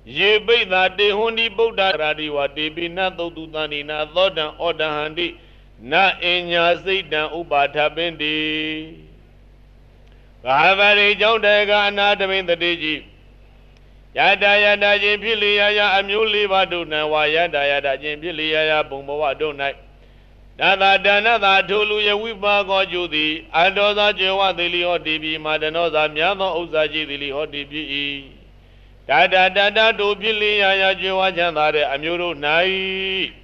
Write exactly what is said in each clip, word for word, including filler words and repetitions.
ye bait the de hundi Buddha radiwa debi na dodutani na thodan odahandi na inya satan ubata bindi Gavari Jondega anatomy the digi Yada yada jimpilia amuli vaduna wa yada yada jimpilia bumba donai Dada dana da tulu ya wiba go judi adoza jewa dili odibi madanoza miano uzaji dili odibi Dada dada do pilia ya jewa jandare amuru nai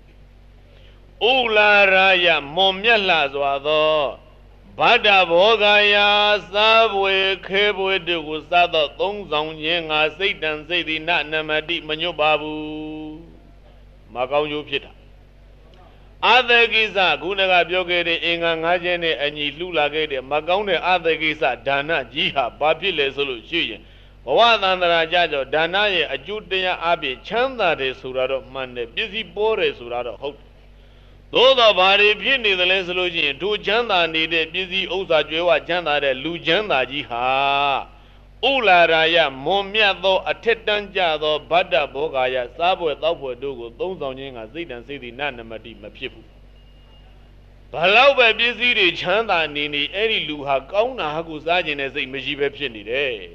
Ula raya momyala zwado Bada Bogaya Sabwe Kebwe Dugu Sada Tong Zong Yenga Satan Sadi Nat Namadi Manyobabu Macau Yupita Other Giza Gunaga Biogede Inga Ngajene and Yilula Gede Magaune Other Giza Dana Jiha Babile Solution Wadandra Jajo Danaye Ajudea Abi Chanda de Surado Mande Busy Bore Surado Hope Though the body pinning the resolution to Chanda needed busy Osa Jewa Chanda de Lujanda Jiha Ula Raya Momiado a Tetan Jado Bada Bogaya Sabo Taupo Dogo those on Ying Zidan City Nanamati Mapipu Palau by busy Chanda Nini Eri Luha Kauna Hakusajin as a Majibe Pinny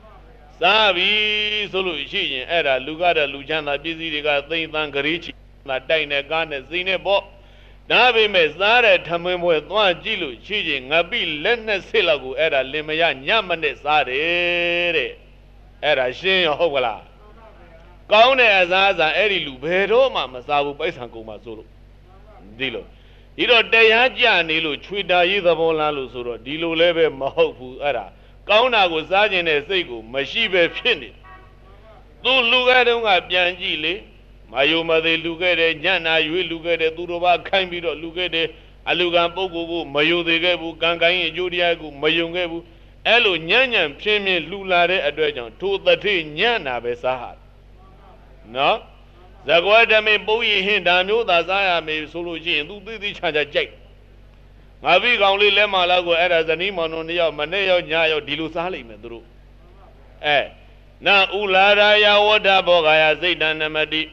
Sabi solution era Lugada Lujanda busy got things than Garichi that Dina Gana Zine Bo Nabi Mezare Tamim with one Jilu, cheating, a bill, Lena Silagu, Era Limaya, Yamane Sare, Era Shin Hovala. Kaune as Aza Eri Lubero, Mamasabu, Paisanko Masuru. Dilo. Iro Deyaja Nilu, Twida, either Molalu Suro, Dilu Leve, Mahofu, Era. Kauna was Sajin Esegu, Mashibe Finit. Do Lugadunga Bianjili. Mayuma de Lugade, Jana, you look at the Duroba, Kambido, Lugade, Alugan Bogu, Mayu de Gabu, Gangai, Judiagu, Mayungabu, Elu Nyan, Premier Lulare Adrejan, two thirty Nyana Besahat. No? Zaguada may bowie him, Danu, Dazaya may solution, do the Chanja Jack. Mavi only Lema Lago era the Nimon on the Maneo Nyayo Dilusali Medru. Eh, now Ulara Yawoda Bogaya Zaydan Namadi.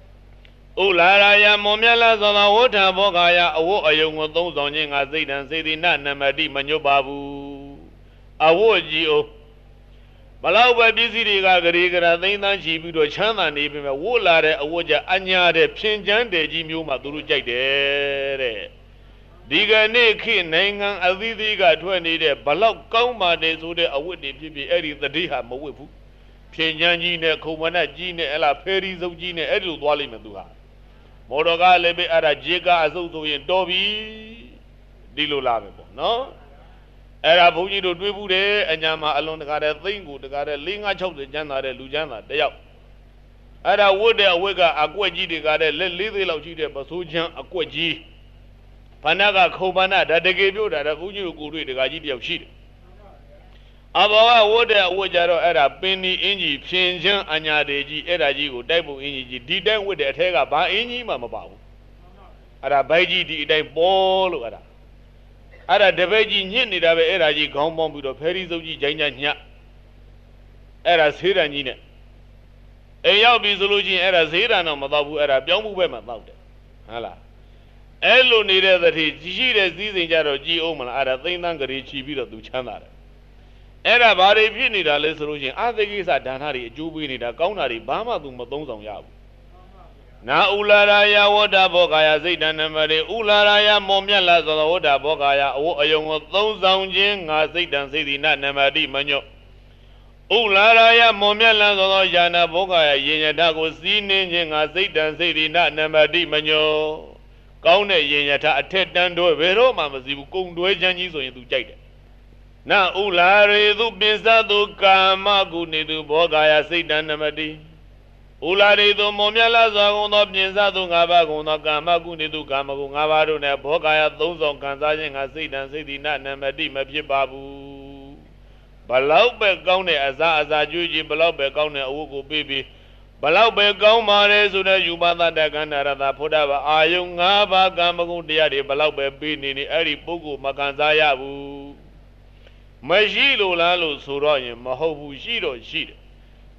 Ularaya Momiala Zona Wota Bogaya, awo a young one those on Yang Azidan City Nanamadi Manyobabu. Awogio Malawa busy Gagariga, they nan she be to Chana name a woolare, a woja Anya de Pinjan de Jimu Maduru Jade. Diga Neki Nangan Aziga twenty de Balak Koma de Sude, a wood if you be Eddie the Diha Mawifu. Pinjan Gine, Komana Gine, Ella Perry of Gine, Edu Wally Meduha. Modoga lebe ara jega azuzo yin dobi dilo lavebo no era bhuji do dwe bu de anya ma alon daga de thiin ko daga de four five six de janda de lu janda tayaw era wot de awet ga akwet ji de ga de let four thiin law ji de baso chan akwet ji phana ga khobana da dege pyo da da bhuji ko ko dwe daga ji tayaw shi de Abawa wot de awet ja do era pini inji phin chan anya de ji era ji ko tai bu inji ji di tai wit de athe ga ba inji ma ma pa bu era bai ji di tai po lo era era de bai ji nyit ni da be era ji gaung pong pi do pheri sau ji jain nya nya era seran ji ne ai yaw bi so lo chin era seran no ma taw bu era pyaung bu be ma taw de ha la ai lo ni de thati ji de si sin ja do ji aum ma la era thiin than gari chi pi do tu chan da de Era bari pini da le solution. Adegi sa danari jubi ni da kaunari bama tu matong song yabu. Na ulara ya woda bogaya zaidan namare ulara ya momya la so woda bogaya awo ayong thong song chin nga zaidan saidi na namadi manyo. Ulara ya momya la so yana bogaya yin yata ko si nin chin nga zaidan saidi na namadi manyo. Kaung ne yin yata athet tan do be ro ma ma si bu kong dwe chan ji so yin tu jait de. Na ulare du pinsa du kama guni du bogaya saidan namadi. Ulare du momyala zagon do pinsa du ngaba gon kama guni du kama gon ngaba do ne bogaya thong song kan sa chin nga saidan saidi na namadi ma phit pa bu. Balau be kaung ne asa asa jwe ji balau be kaung ne awu ko pe pi. Balau be kaung ma le so ne yubada da kanda rata phoda ba ayung ngaba kama gon taya de balau be pe ni ni eri pugo ma kan sa ya bu. Mashi lo la lo so ro yin ma hou bu shi do shi de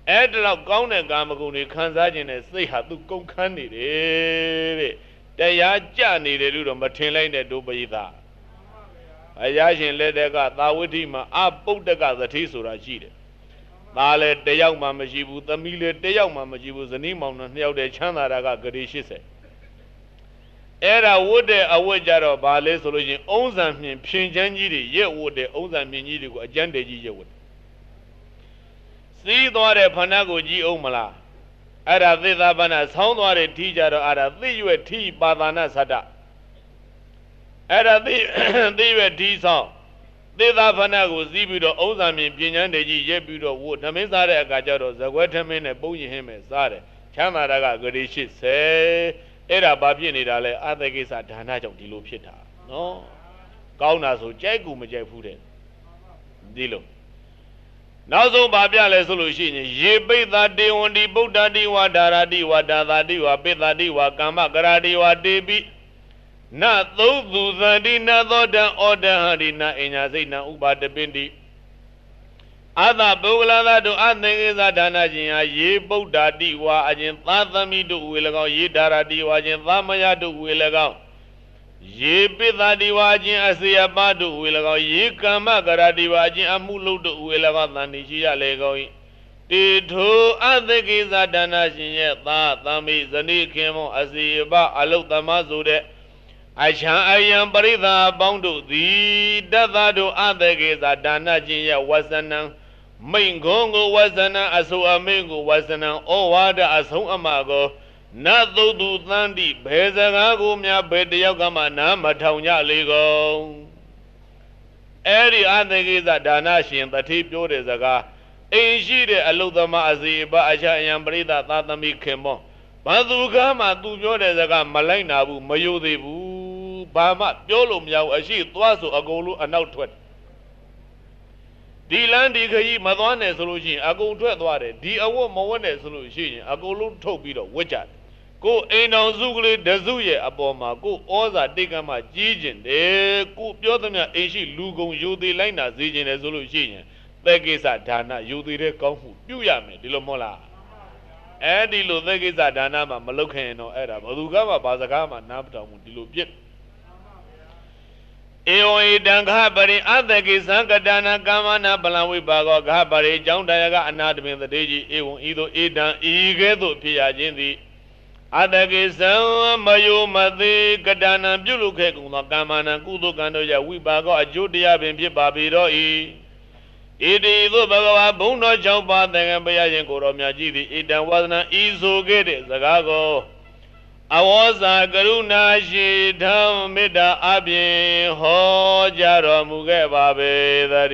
အဲ့ဒါတော့ကောင်းတဲ့ကာမဂုဏ်တွေခံစားခြင်းနဲ့စိတ်ဟာသူကုန်ခန်းနေတယ်တဲ့တရားကြနေတယ်လို့တော့မထင်လိုက်တဲ့ဒုပရိသအရာရှင်လက်ထက်ကသာဝတိမှာအပုဒ္ဒကသတိဆိုတာရှိတယ်သားလည်းတယောက်မှမရှိဘူးသမီးလည်းတယောက်မှမရှိဘူးဇနီးမောင်နှံနှစ်ယောက်တည်းချမ်းသာတာကဂရေ၈၀အဲ့ဒါဝတ်တဲ့အဝတ်ကြတော့ဘာလဲဆိုလို့ချင်းအုံးစံမြင်ဖြင်ချမ်းကြီးတွေရက်ဝတ်တဲ့အုံးစံမြင်ကြီးတွေကိုအကျန်းတေကြီးရက်ဝတ်စီးသွားတဲ့ဖဏကိုကြည့်အောင်မလားအဲ့ဒါသေသာပဏဆောင်းသွားတဲ့ထီးကြတော့အဲ့ဒါသိရွက်ထီးပါဒနာသတ္တအဲ့ဒါသိသိရွက်ထီးဆောင်သေသာဖဏကိုစီးပြီးတော့အုံးစံမြင်ပြင်ချမ်းတေကြီးရက်ပြီးတော့ဝတ်ဓမင်းစားတဲ့အခါကျတော့ဇကွဲထမင်းနဲ့ပုံရင်ဟင်းမဲ့စားတယ်ချမ်းသာတာကဂရေ၈၀အဲ့ဒါဘာဖြစ်နေတာလဲအသကိစ္စဒါနကြောင့်ဒီလိုဖြစ်တာနော်ကောင်းတာဆိုကြိုက်ကူမကြိုက်ဘူးတဲ့ဒီလိုနောက်ဆုံးဘာပြလဲဆိုလို့ရှိရင်ရေပိဿတေဝန္တိဗုဒ္ဓတိဝါဒါရတိဝါဒါသာတိဝါပိဿတိဝါကာမကရာတိဝါတေပိနသုသူသတိနသောတံဩဒဟရိနအညာစိတ်နဥပါတပိတိအသပုဂ္ဂလသာတို့အသင်္ကေသဒါနခြင်းဟာရေဗုဒ္ဓတိဝါအခြင်းသာသမီတို့ဝေ၎င်းရေဒါရတိဝါခြင်းသမယတို့ဝေ၎င်းရေပိသတိဝါခြင်းအစေယပတို့ဝေ၎င်းရေကမ္မကရတိဝါခြင်းအမှုလုပ်တို့ဝေ၎င်းသန္တိရှိရလေကောင်းတေထိုအသကိသဒါနရှင်ရဲ့သာသမိဇနိခင်မောအစေယပအလုတ်သမဆိုတဲ့အချံအယံပရိသာအပေါင်းတို့သည်တသတို့အသကိသဒါနခြင်းရဲ့ဝဆနံမိန်ခွန်ကိုဝဆနံအဆိုအမိန်ကိုဝဆနံဩဝါဒအဆုံးအမကိုနတ်သုတ်သူသန္တိဘယ်စကားကိုများဘယ်တယောက်ကမှနားမထောင်ကြလေကုန်အဲ့ဒီအသကိစ္စဒါနရှင်တတိပြောတဲ့စကားအိမ်ရှိတဲ့အလုသမားအစီဘအချအယံပရိသသာသမီခင်မောဘာသူကမှသူပြောတဲ့စကားမလိုက်နာဘူးမယိုသေးဘူးဘာမှပြောလို့မရဘူးအရှိသွားဆိုအကုန်လုံးအနောက်ထွက်ဒီလန်းဒီခကြီးမသွားနဲ့ဆိုလို့ရှိရင်အကုန်ထွက်သွားတယ်ဒီအဝတ်မဝတ်နဲ့ဆိုလို့ရှိရင်အကုန်လုံးထုတ်ပြီးတော့ဝတ်ကြတယ်ကိုအိမ်တော်စုကလေးတစုရဲ့အပေါ်မှာကိုဩဇာတိတ်ကမှကြီးကျင်တယ်ကိုပြောသမျှအိမ်ရှိလူကုန်ယူသေးလိုက်နာစေခြင်းတယ်ဆိုလို့ရှိရင်သက်ကိစ္စဒါနယူသေးတဲ့ကောင်းမှုပြုရမယ်ဒီလိုမဟုတ်လားအဲ့ဒီလိုသက်ကိစ္စဒါနမှာမလုပ်ခင်ရင်တော့အဲ့ဒါဘယ်သူကမှဘာစကားမှနားမထောင်ဘူးဒီလိုပြစ်ဧဝံဣတံခပရိအသကိသံကတနာကာမနာပလံဝိပါကောခပရိကြောင့်တရားကအနာတပင်တတိကြီးဧဝံဤသို့ဣတံဤကဲ့သို့ဖြစ်ရခြင်းသည်အတကိသံမယုမသိကတနာပြုလုပ်ခဲ့ကုန်သောကာမနာကုသိုလ်ကံတို့ရဲ့ဝိပါကောအကျိုးတရားပင်ဖြစ်ပါပေတော့၏ဣတိသို့ဘဂဝါဘုံတော်ကြောင့်ပါသင်္ကန်းပရရင်ကိုတော်မြတ်ကြီးသည်ဣတံဝါဒနာဤဆိုခဲ့တဲ့စကားကိုအဝေါဇာကရုဏာရှိဓမ္မေတ္တာအပြင်ဟောကြားတော်မူခဲ့ပါပေသတ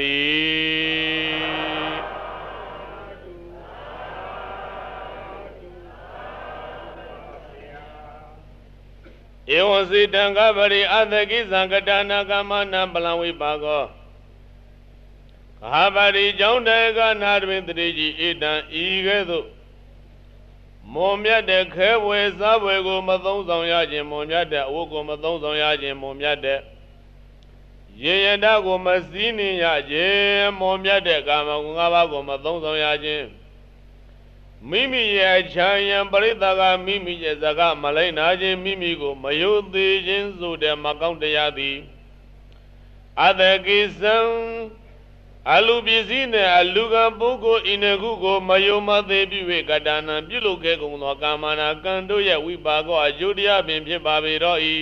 ည်းဧဝံစေတံကပရိအသကိသံကတနာကမနာပလံဝိပါကောခါပရိကြောင့်တေကနာတပင်တတိကြီးဣတံဤကဲ့သို့မွန်မြတ်တဲ့ခဲဝဲစားဝဲကိုမသုံးဆောင်ရခြင်းမွန်မြတ်တဲ့အဝတ်ကိုမသုံးဆောင်ရခြင်းမွန်မြတ်တဲ့ရေရတကိုမစည်းနှင်ရခြင်းမွန်မြတ်တဲ့ကာမဂုဏ်၅ပါးကိုမသုံးဆောင်ရခြင်းမိမိရဲ့အချမ်းယံပရိသကမိမိရဲ့စကားမလိုက်နာခြင်းမိမိကိုမယုသေးခြင်းဆိုတဲ့မကောင်းတရားသည်အတကိသံအလူပစ္စည်းနဲ့အလူကံပုဂ္ဂိုလ်ဤနှခုကိုမယုံမသေးပြု၍ကတဏံပြုလုပ်ခဲ့ကုန်သောကာမနာကံတို့ရဲ့ဝိပါကောအကျိုးတရားပင်ဖြစ်ပါပေတော့၏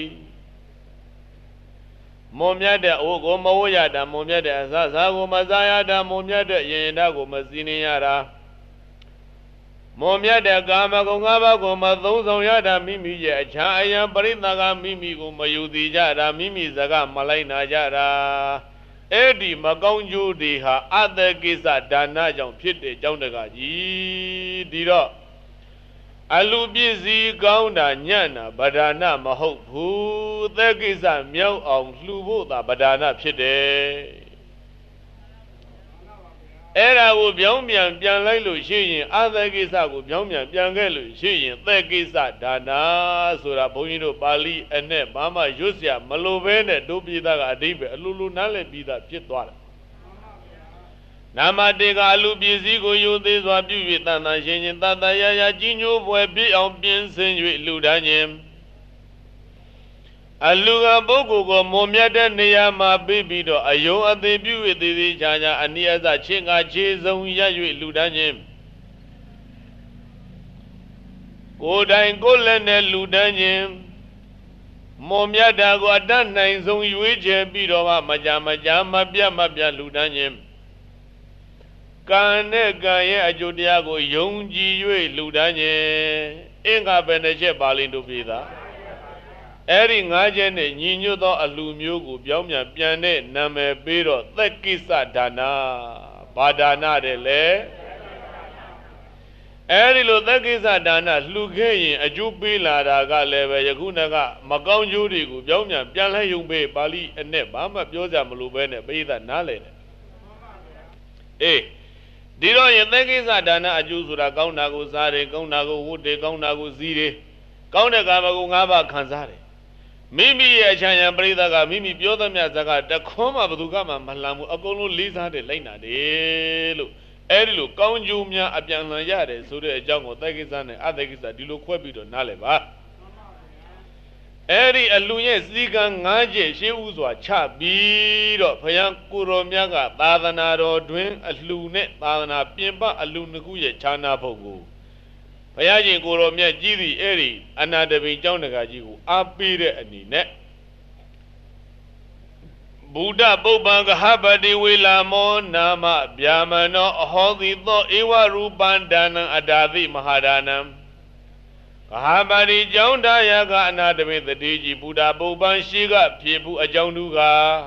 မွန်မြတ်တဲ့အဝတ်ကိုမဝတ်ရတာမွန်မြတ်တဲ့အစားစားကိုမစားရတာမွန်မြတ်တဲ့ရင်ရတာကိုမစည်းနှင်းရတာမွန်မြတ်တဲ့ကာမဂုဏ်၅ပါးကိုမသုံးဆောင်ရတာမိမိရဲ့အချမ်းအယံပရိသကမိမိကိုမယုသေးကြတာမိမိစကားမလိုက်နာကြတာအဲ့ဒီမကောင်းကျိုးတွေဟာအတ္တကိစ္စဒါနကြောင့်ဖြစ်တဲ့ကြောင့်တကကြီးဒီတော့အလူပစ္စည်းကောင်းတာညံ့တာဗဒါနမဟုတ်ဘူးသက်ကိစ္စမြောက်အောင်လှူဖို့သာဗဒါနဖြစ်တယ်အဲ့ဒါကိုပြောင်းပြန်ပြန်လိုက်လို့ရှိရင်အသကိစ္စကိုပြောင်းပြန်ပြန်ခဲ့လို့ရှိရင်သက်ကိစ္စဒါနာဆိုတာဘုန်းကြီးတို့ပါဠိအနဲ့ဘာမှရွတ်เสียမလိုဘဲနဲ့တို့ပြည်သားကအတိပ္ပယ်အလိုလိုနားလည်ပြီးသားဖြစ်သွားတယ် Namadega Lubizigo, you this one beauty than a shin, that the Yaya Gino boy be on being sent with Ludanium. Aluga Bogo, Momiada Neama baby, do a yo at the beauty the Jana, and near the chinga chase on Yayu Ludanium. Go down Golan Ludanium. Momiada go a done nine zone you which beat over Majama Jama Biama Ludanium. Kane Gaye Ajodiago Yonji Yue Ludanye Inga Beneche Balin to be that. Ering Ajen Nino Alumio Biomia Piane Name Biro Tekisa Dana Badana de Le Erilo Tekisa Dana Lugayin Ajubila Daga Leve Yagunaga Macau Jurigu Biomia Piana Yumbe Bali and Nebama Bioza Malubene Beda Nale. Eh Diro Yenegisa Dana Ajusura Gaunago Zare, Gaunago Woode, Gaunago Zire, Gaunagamago Ngaba Kanzare. Mimi a China Bredaga, Mimi Pioda Miazaga, the Koma Badugama, Malamu, Agolo Lisa de Lena de Lu, Erilu, Gaunjumia, Abiana Yade, Sure Jango, Tagisan, Adegisa, Dilo Quabito, Naleva. Eri Aluye Zigan Naje, she was a chap, Bido, Payankuro Miaga, Badanaro, Dwin, a Lune, Badana, Pimba, a Lunaguya, Chana Pogo. Payajin Goro Mia Giri, Eri, another Vinjonagaji, Abide and Nine. Buddha Bobanga Habadi Willamo, Nama, Biamano, Hodi, Iwa Rubandana, Adavi Mahadanam. Habari Jonda Yaga another with the D G Buddha Boban Shiga, Pibu Ajonduga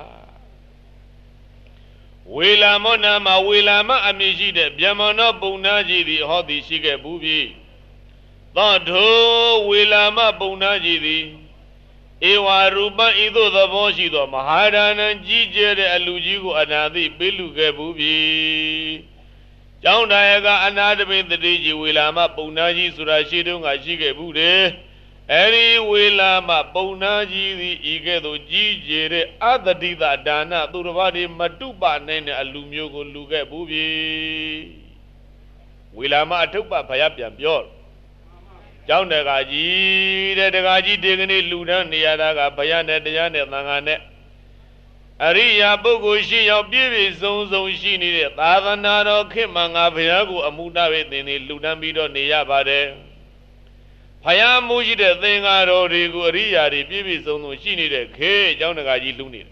Willamona, Willama Amijide, Biamano Bonaji, the Hodi Shiga Bubi. Though Willama Bonaji, Ewa Ruba Ido the Boshido, Mahadan and Gijere Alujigo Anadi, Biluga Bubi. John Diaga another with the D G Willama Bonaji Surashidung Ashike Bude, Eri Willama Bonaji the Igedo Gijere, other Dida Dana, Turvadi Matuba Nene Alumiogo Luga Bubi Willama Atupa Payapian Bior John Dagaji, the Dagaji Digni Ludan, the Yadaga Payana, the Yana Nangane. Ariya Bogushi, your baby zone zone she needed. Avanado Kimanga Viago, Amuda with the Ludambido Niabade. Payamuji, the thing I wrote, Rigoria, the baby zone she needed. K. Jonagaji Lunid.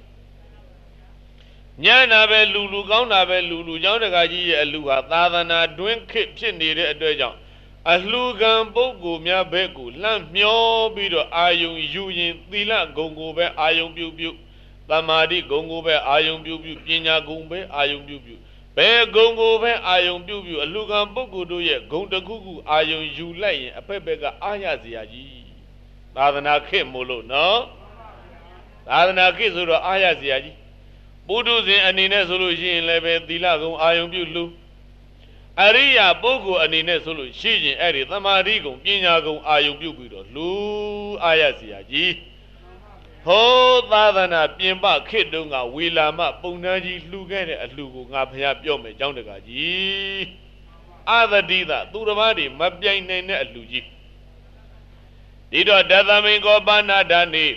Nyanabe Lulu, Gaunabe Lulu, Jonagaji, Lua, Tadana, doing kitchen needed a dojan. A Lugan Bogu, Mia Begu, Lamp Mio Bido, Ayung Yuyin, Tila, Gongo, Ayung Bubu. Tamadi Gongo Be Ayung Bubu, Pina Gumbe, Ayung Bubu. Bear Gongo Be Ayung Bubu, a Lugan Bogu do ye, Gonda Gugu, Ayung Julay, a Pebega Ayaziaji. Tadana Kim Molo, no? Tadana Kizuro Ayaziaji. Budus and Ines Solution, Lebe, Dilago, Ayung Bulu. Aria Bogu and Ines Solution, Eddie, Tamadigo, Pina Go, Ayung Bubu, Lu Ayaziaji. Ho Tadana Pimba Kidunga Willama Bonaji Lugan at Lugu Napia Piome Jonagaji. Other Dida, Turamadi, Mabian at Luji. Dido Dadamingo Banadani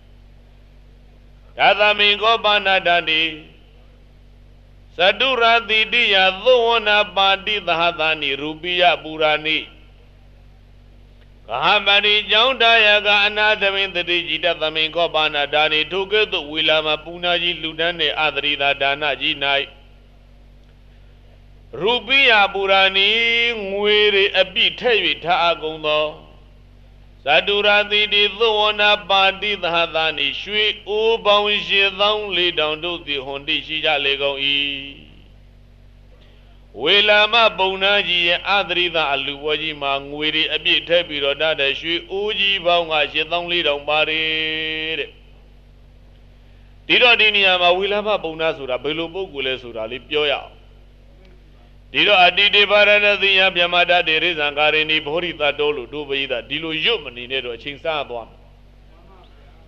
Dadamingo Banadani Sadura Didia, Luana Badi the Hadani, Rubia Burani. Kahamani Jonda Yaga another in the Digita Tamingo Banadani took it to Willama Punaji Ludane Adrida Danaji night. Rubia Burani, Mwiri a bit heavy Taagondo. Sadura Didi Luana Badi the Hadani, Shui Ubonshi only down to the Hondi Shija Lego E. Willama Bonaji Adrida Aluwaji Mangwiri a bit heavy or that she Uji Bonga she only don't body. Dido Diniama Willama Bonasura, Belubo Gulesura, Lipioya. Dido Adidi Barana the Yamada de Rizangarini Borita Dolo, Dubida, Dilu Yumani Nedo, Chinsa one.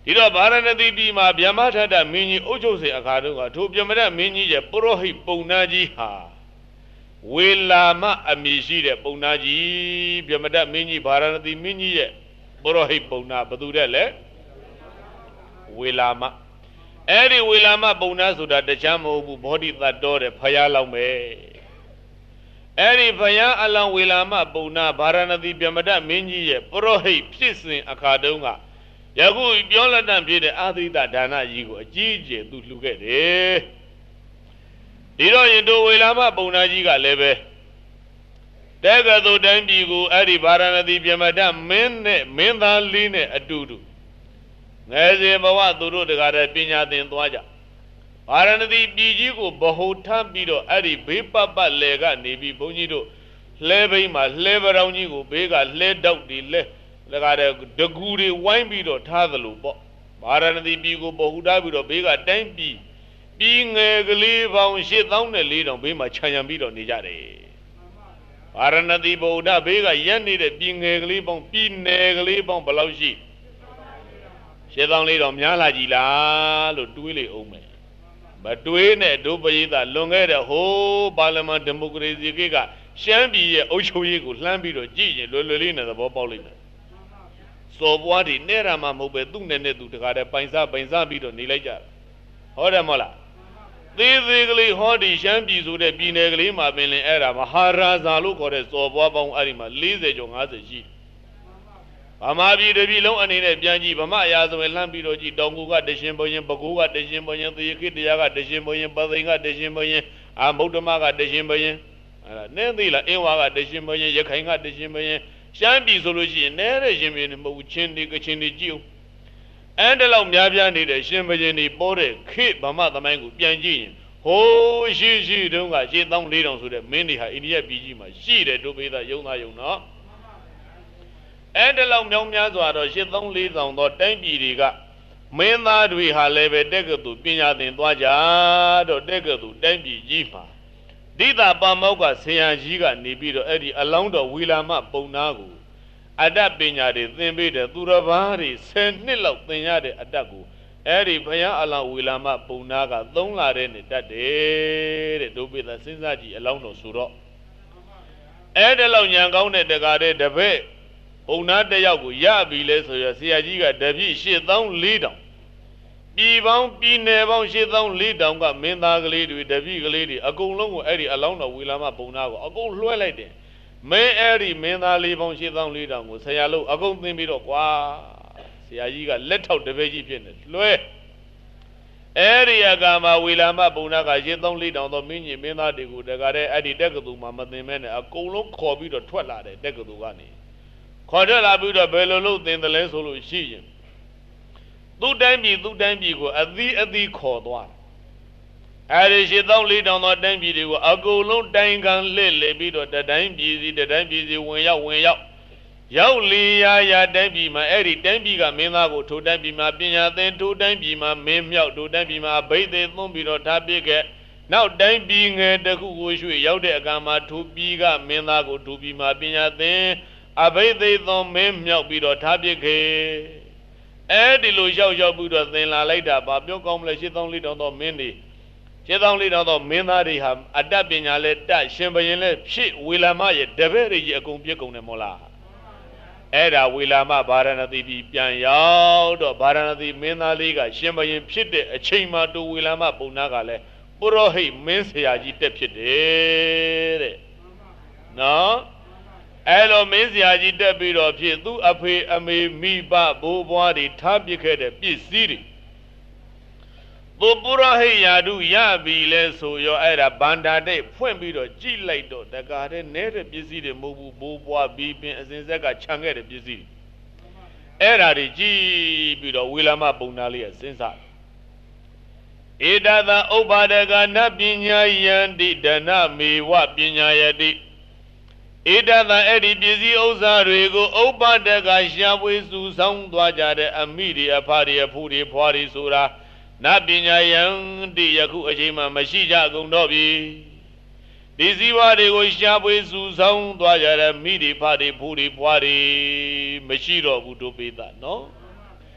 ဒီတော့ဗာရဏသီပြည်မှာဗျမထတမင်းကြီးအုပ်ချုပ်စဉ်အခါတုန်းကထိုဗျမထမင်းကြီးရဲ့ပုရောဟိတ်ပုံနာကြီးဟာဝေလာမအမည်ရှိတဲ့ပုံနာကြီးဗျမထမင်းကြီးဗာရဏသီမင်းကြီးရဲ့ပုရောဟိတ်ပုံနာဘသူတဲ့လဲဝေလာမအဲ့ဒီဝေလာမပုံနာဆိုတာတခြားမဟုတ်ဘူးဘောဓိသတ္တောတဲ့ဖယားလောက်ပဲအဲ့ဒီဖယားအလောင်းဝေလာမပုံနာဗာရဏသီဗျမထမင်းကြီးရဲ့ပုရောဟိတ်ဖြစ်စဉ်အခါတုန်းကယခုပြောလက်တန့်ဖြစ်တဲ့အာသရိတဒါနကြီးကိုအကြီးအကျယ်သူလှူခဲ့တယ်ဒီတော့ရင်တို့ဝေလာမပုံနာကြီးကလည်းပဲတက္ကသိုလ်တိုင်းပြည်ကိုအဲ့ဒီဗာရဏသီဗျမထမင်းနဲ့မင်းသားလေးနဲ့အတူတူငယ်စဉ်ဘဝသူတို့တကားတဲ့ပညာသင်သွားကြဗာရဏသီပြည်ကြီးကိုဗဟုထပ်ပြီးတော့အဲ့ဒီဘေးပတ်ပတ်လယ်ကနေပြီးဘုန်းကြီးတို့လှဲဘိန်းမှာလှဲပရောင်ကြီးကိုဘေးကလှဲတောက်ဒီလှဲတကားတဲ့ဒကူတွေဝိုင်းပြီးတော့ထားသလိုပေါ့ဗာရဏသီပြည်ကိုဗဟုထားပြီးတော့ဘေးကတိုင်းပြည်ပြည်ငယ်ကလေးပေါင်းရှစ်သောင်းလေးတောင်ဘေးမှာခြံရံပြီးတော့နေကြတယ်ဗာရဏသီဗုဒ္ဓဘေးကရက်နေတဲ့ပြည်ငယ်ကလေးပေါင်းပြည်နယ်ကလေးပေါင်းဘယ်လောက်ရှိရှစ်သောင်းလေးတောင်များလာကြည်လားလို့တွေးလေအောင်မယ်မတွေးနဲ့ဒုပရိသလွန်ခဲ့တဲ့ဟိုးပါလီမန်ဒီမိုကရေစီကိကရှမ်းပြည်ရဲ့အုပ်ချုပ်ရေးကိုလှမ်းပြီးတော့ကြည့်ရင်လွယ်လွယ်လေးနဲ့သဘောပေါက်လိမ့်မယ်စော်ပွားတွေနဲ့ရမှာမဟုတ်ပဲသူ့နဲ့နဲ့သူတကားတဲ့ပိုင်စားပိုင်စားပြီးတော့နေလိုက်ကြတာဟောတယ်မဟုတ်လားသေးသေးကလေးဟောဒီရှမ်းပြည်ဆိုတဲ့ပြည်နယ်ကလေးမှာပင်လင်အဲ့ဒါမဟာရာဇာလို့ခေါ်တဲ့စော်ပွားပေါင်းအဲ့ဒီမှာ၄၀ကျော်၅၀ရှိဗမာပြည်တပြည်လုံးအနေနဲ့ပြန်ကြည့်ဗမာအရာဆိုရင်လှမ်းပြီးတော့ကြည့်တောင်ကူကတရှင်ဘုရင်ပဲခူးကတရှင်ဘုရင်သေရခိတရားကတရှင်ဘုရင်ပသိမ်ကတရှင်ဘုရင်အာမုဒ္ဓမကတရှင်ဘုရင်အဲ့ဒါနင်းသေးလားအင်းဝါကတရှင်ဘုရင်ရခိုင်ကတရှင်ဘုရင်ရှမ်းပြည်ဆိုလို့ရှိရင်နဲတဲ့ရှင်ဘုရင်မဟုတ်ဘူးချင်းဒီကချင်းဒီကြည့်အောင်အဲ့ဒါလောက်များပြားနေတဲ့ရှင်ဘုရင်တွေပေါ်တဲ့ခေဗမာသမိုင်းကိုပြန်ကြည့်ရင်ဟိုးရှိရှိတုန်းကရှင်းသောင်းလေးတောင်ဆိုတဲ့မင်းတွေဟာအိန္ဒိယပြည်ကြီးမှာရှိတယ်တို့ပေးသားယုံသားယုံတော့အဲ့ဒါလောက်မြောင်းများစွာတော့ရှင်းသောင်းလေးတောင်တော့တိုင်းပြည်တွေကမင်းသားတွေဟာလည်းပဲတက္ကသိုလ်ပညာသင်သွားကြတော့တက္ကသိုလ်တိုင်းပြည်ကြီးမှာဒိတာပါမောက်ကဆရာကြီးကနေပြီးတော့အဲ့ဒီအလောင်းတော်ဝီလာမပုံနာကိုအတ္တပညာတွေသင်ပေးတယ်သူတော်ဘာတွေဆယ်နှစ်လောက်သင်ရတဲ့အတ္တကိုအဲ့ဒီဘုရားအလောင်းဝီလာမပုံနာကသုံးလာတဲ့နဲ့တတ်တယ်တဲ့ဒုပိသစဉ်းစားကြည့်အလောင်းတော်ဆိုတော့အဲ့ဒါလောက်ညံကောင်းတဲ့တကားတဲ့တပည့်ပုံနာတစ်ယောက်ကိုရပြီလဲဆိုရဆရာကြီးကတပြည့်ရှစ်သောင်းလေးတောင်ပြည်ပေါင်းပြည်နယ်ပေါင်းရှစ်သောင်းလေးတောင်ကမင်းသားကလေးတွေတပြည့်ကလေးတွေအကုန်လုံးကိုအဲ့ဒီအလောင်းတော်ဝီလာမပုံနာကိုအကုန်လွှဲလိုက်တယ်မင်းအဲ့ဒီမင်းသားလေးပေါင်းရှစ်သောင်းလေးတောင်ကိုဆရာလို့အကုန်သိပြီးတော့ကွာဆရာကြီးကလက်ထောက်တပည့်ကြီးဖြစ်နေလွှဲအဲ့ဒီအကမှာဝီလာမပုံနာကရှစ်သောင်းလေးတောင်သောမင်းကြီးမင်းသားတွေကိုတကားတဲ့အဲ့ဒီတက္ကသိုလ်မှာမသိမဲနဲ့အကုန်လုံးခေါ်ပြီးတော့ထွက်လာတယ်တက္ကသိုလ်ကနေခေါ်ထွက်လာပြီးတော့ဘယ်လိုလုပ်သင်တယ်လဲဆိုလို့ရှိရင်သူ့တိုင်းပြည်သူ့တိုင်းပြည်ကိုအသီးအသီးခေါ်သွားအဲဒီရှစ်သောင်းလေးတောင်သောတိုင်းပြည်တွေကိုအကုန်လုံးတိုင်ခံလှည့်လည်ပြီးတော့တတိုင်းပြည်စီတတိုင်းပြည်စီဝင်ရောက်ဝင်ရောက်ရောက်လီရာရာတိုင်းပြည်မှာအဲ့ဒီတိုင်းပြည်ကမင်းသားကိုထိုတိုင်းပြည်မှာပညာသင်ထိုတိုင်းပြည်မှာမင်းမြောက်ထိုတိုင်းပြည်မှာအဘိဓေသွန်းပြီးတော့ထားပြခဲ့နောက်တိုင်းပြည်ငယ်တစ်ခုကိုရွှေ့ရောက်တဲ့အခါမှာထိုပြည်ကမင်းသားကိုထိုပြည်မှာပညာသင်အဘိဓေသွန်းမင်းမြောက်ပြီးတော့ထားပြခဲ့အဲ့ဒီလိုရောက်ရောက်ပြီးတော့သင်လာလိုက်တာပါပြောကောင်းမလဲရှစ်သောင်းလေးတောင်သောမင်းတွေရှစ်သောင်းလေးတောင်သောမင်းသားတွေဟာအတ္တပညာလဲတတ်ရှင်ဘုရင်လဲဖြစ်ဝေလာမရဲ့တပည့်တွေကြီးအကုန်ပြည့်ကုန်တယ်မို့လားအဲ့ဒါဝေလာမဗာရဏသီပြည်ပြန်ရောက်တော့ဗာရဏသီမင်းသားလေးကရှင်ဘုရင်ဖြစ်တဲ့အချိန်မှာတူဝေလာမပုံနာကလည်းပုရောဟိတ်မင်းဆရာကြီးတက်ဖြစ်တယ်တဲ့နော်အဲ့လိုမင်းဆရာကြီးတက်ပြီးတော့ဖြစ်သူ့အဖေအမေမိဘဘိုးဘွားတွေထားပစ်ခဲ့တဲ့ပစ္စည်းတွေသူပုရောဟိတ်ယာတုရပြီလဲဆိုရောအဲ့ဒါဗန္တာတိတ်ဖွင့်ပြီးတော့ကြည့်လိုက်တော့တကားတဲ့နဲတဲ့ပစ္စည်းတွေမဟုတ်ဘူးဘိုးဘွားပြီးပင်အစဉ်ဆက်ကခြံခဲ့တဲ့ပစ္စည်းတွေအဲ့ဒါတွေကြည့်ပြီးတော့ဝေလာမပုံနာလေးကစဉ်းစားဧတသဥပ္ပါဒကနပညာယန္တိဒနမေဝပညာယတိဧတသအဲ့ဒီပစ္စည်းဥစ္စာတွေကိုဥပ္ပါဒကရှားပွေစုဆောင်သွားကြတဲ့အမိတွေအဖတွေအဖူတွေဖွားတွေဆိုတာနပညာယံတိယခုအချိန်မှမရှိကြကုန်တော့ပြီဒီစည်းဝါးတွေကိုရှားပွေစုဆောင်သွားကြတဲ့မိတွေဖတွေဖူတွေဖွားတွေမရှိတော့ဘူးတို့ပိသနော်ဒ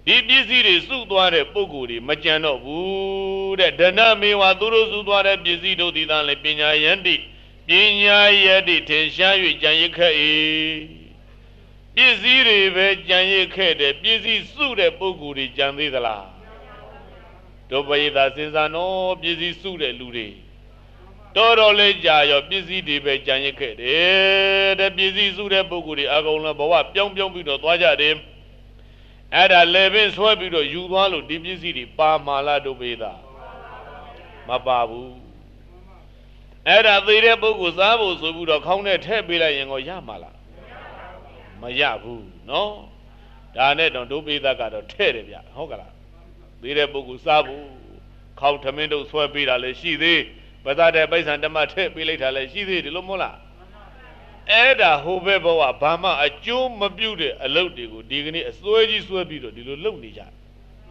ဒီပစ္စည်းတွေစုသွားတဲ့ပုဂ္ဂိုလ်တွေမကြံတော့ဘူးတဲ့ဒဏမေဝသူတို့စုသွားတဲ့ပစ္စည်းတို့ဒီသားလေပညာယန္တိပညာယတ္တိထင်ရှား၍ကြံရစ်ခဲ့၏ပစ္စည်းတွေပဲကြံရစ်ခဲ့တယ်ပစ္စည်းစုတဲ့ပုဂ္ဂိုလ်တွေကြံသေးသလားတို့ပရိသတ်စဉ်းစားနော်ပစ္စည်းစုတဲ့လူတွေတော်တော်လေးကြာရောပစ္စည်းတွေပဲကြံရစ်ခဲ့တယ်တဲ့ပစ္စည်းစုတဲ့ပုဂ္ဂိုလ်တွေအကုန်လုံးဘဝပြောင်းပြောင်းပြီးတော့သွားကြတယ်အဲ့ဒါလေပင်ဆွဲပြီးတော့ယူသွားလို့ဒီပစ္စည်းတွေပါမာလာတို့ပေသားမပါဘူးအဲ့ဒါသေတဲ့ပုဂ္ဂိုလ်စားဖို့ဆိုပြီးတော့ခေါင်းနဲ့ထည့်ပေးလိုက်ရင်ကိုရမှာလားမရဘူးနော်ဒါနဲ့တော့တို့ပေသားကတော့ထည့်တယ်ဗျဟုတ်ကလားသေတဲ့ပုဂ္ဂိုလ်စားဖို့ခေါင်းထမင်းတို့ဆွဲပေးတာလည်းရှိသေးပဇာတဲ့ပိုက်ဆံဓမ္မထည့်ပေးလိုက်တာလည်းရှိသေးတယ်လို့မဟုတ်လားအဲ့ဒါဟိုဘက်ဘဝဘာမှအကျိုးမပြုတဲ့အလုပ်တွေကိုဒီကနေ့အစွဲကြီးစွဲပြီးတော့ဒီလိုလုပ်နေကြတယ်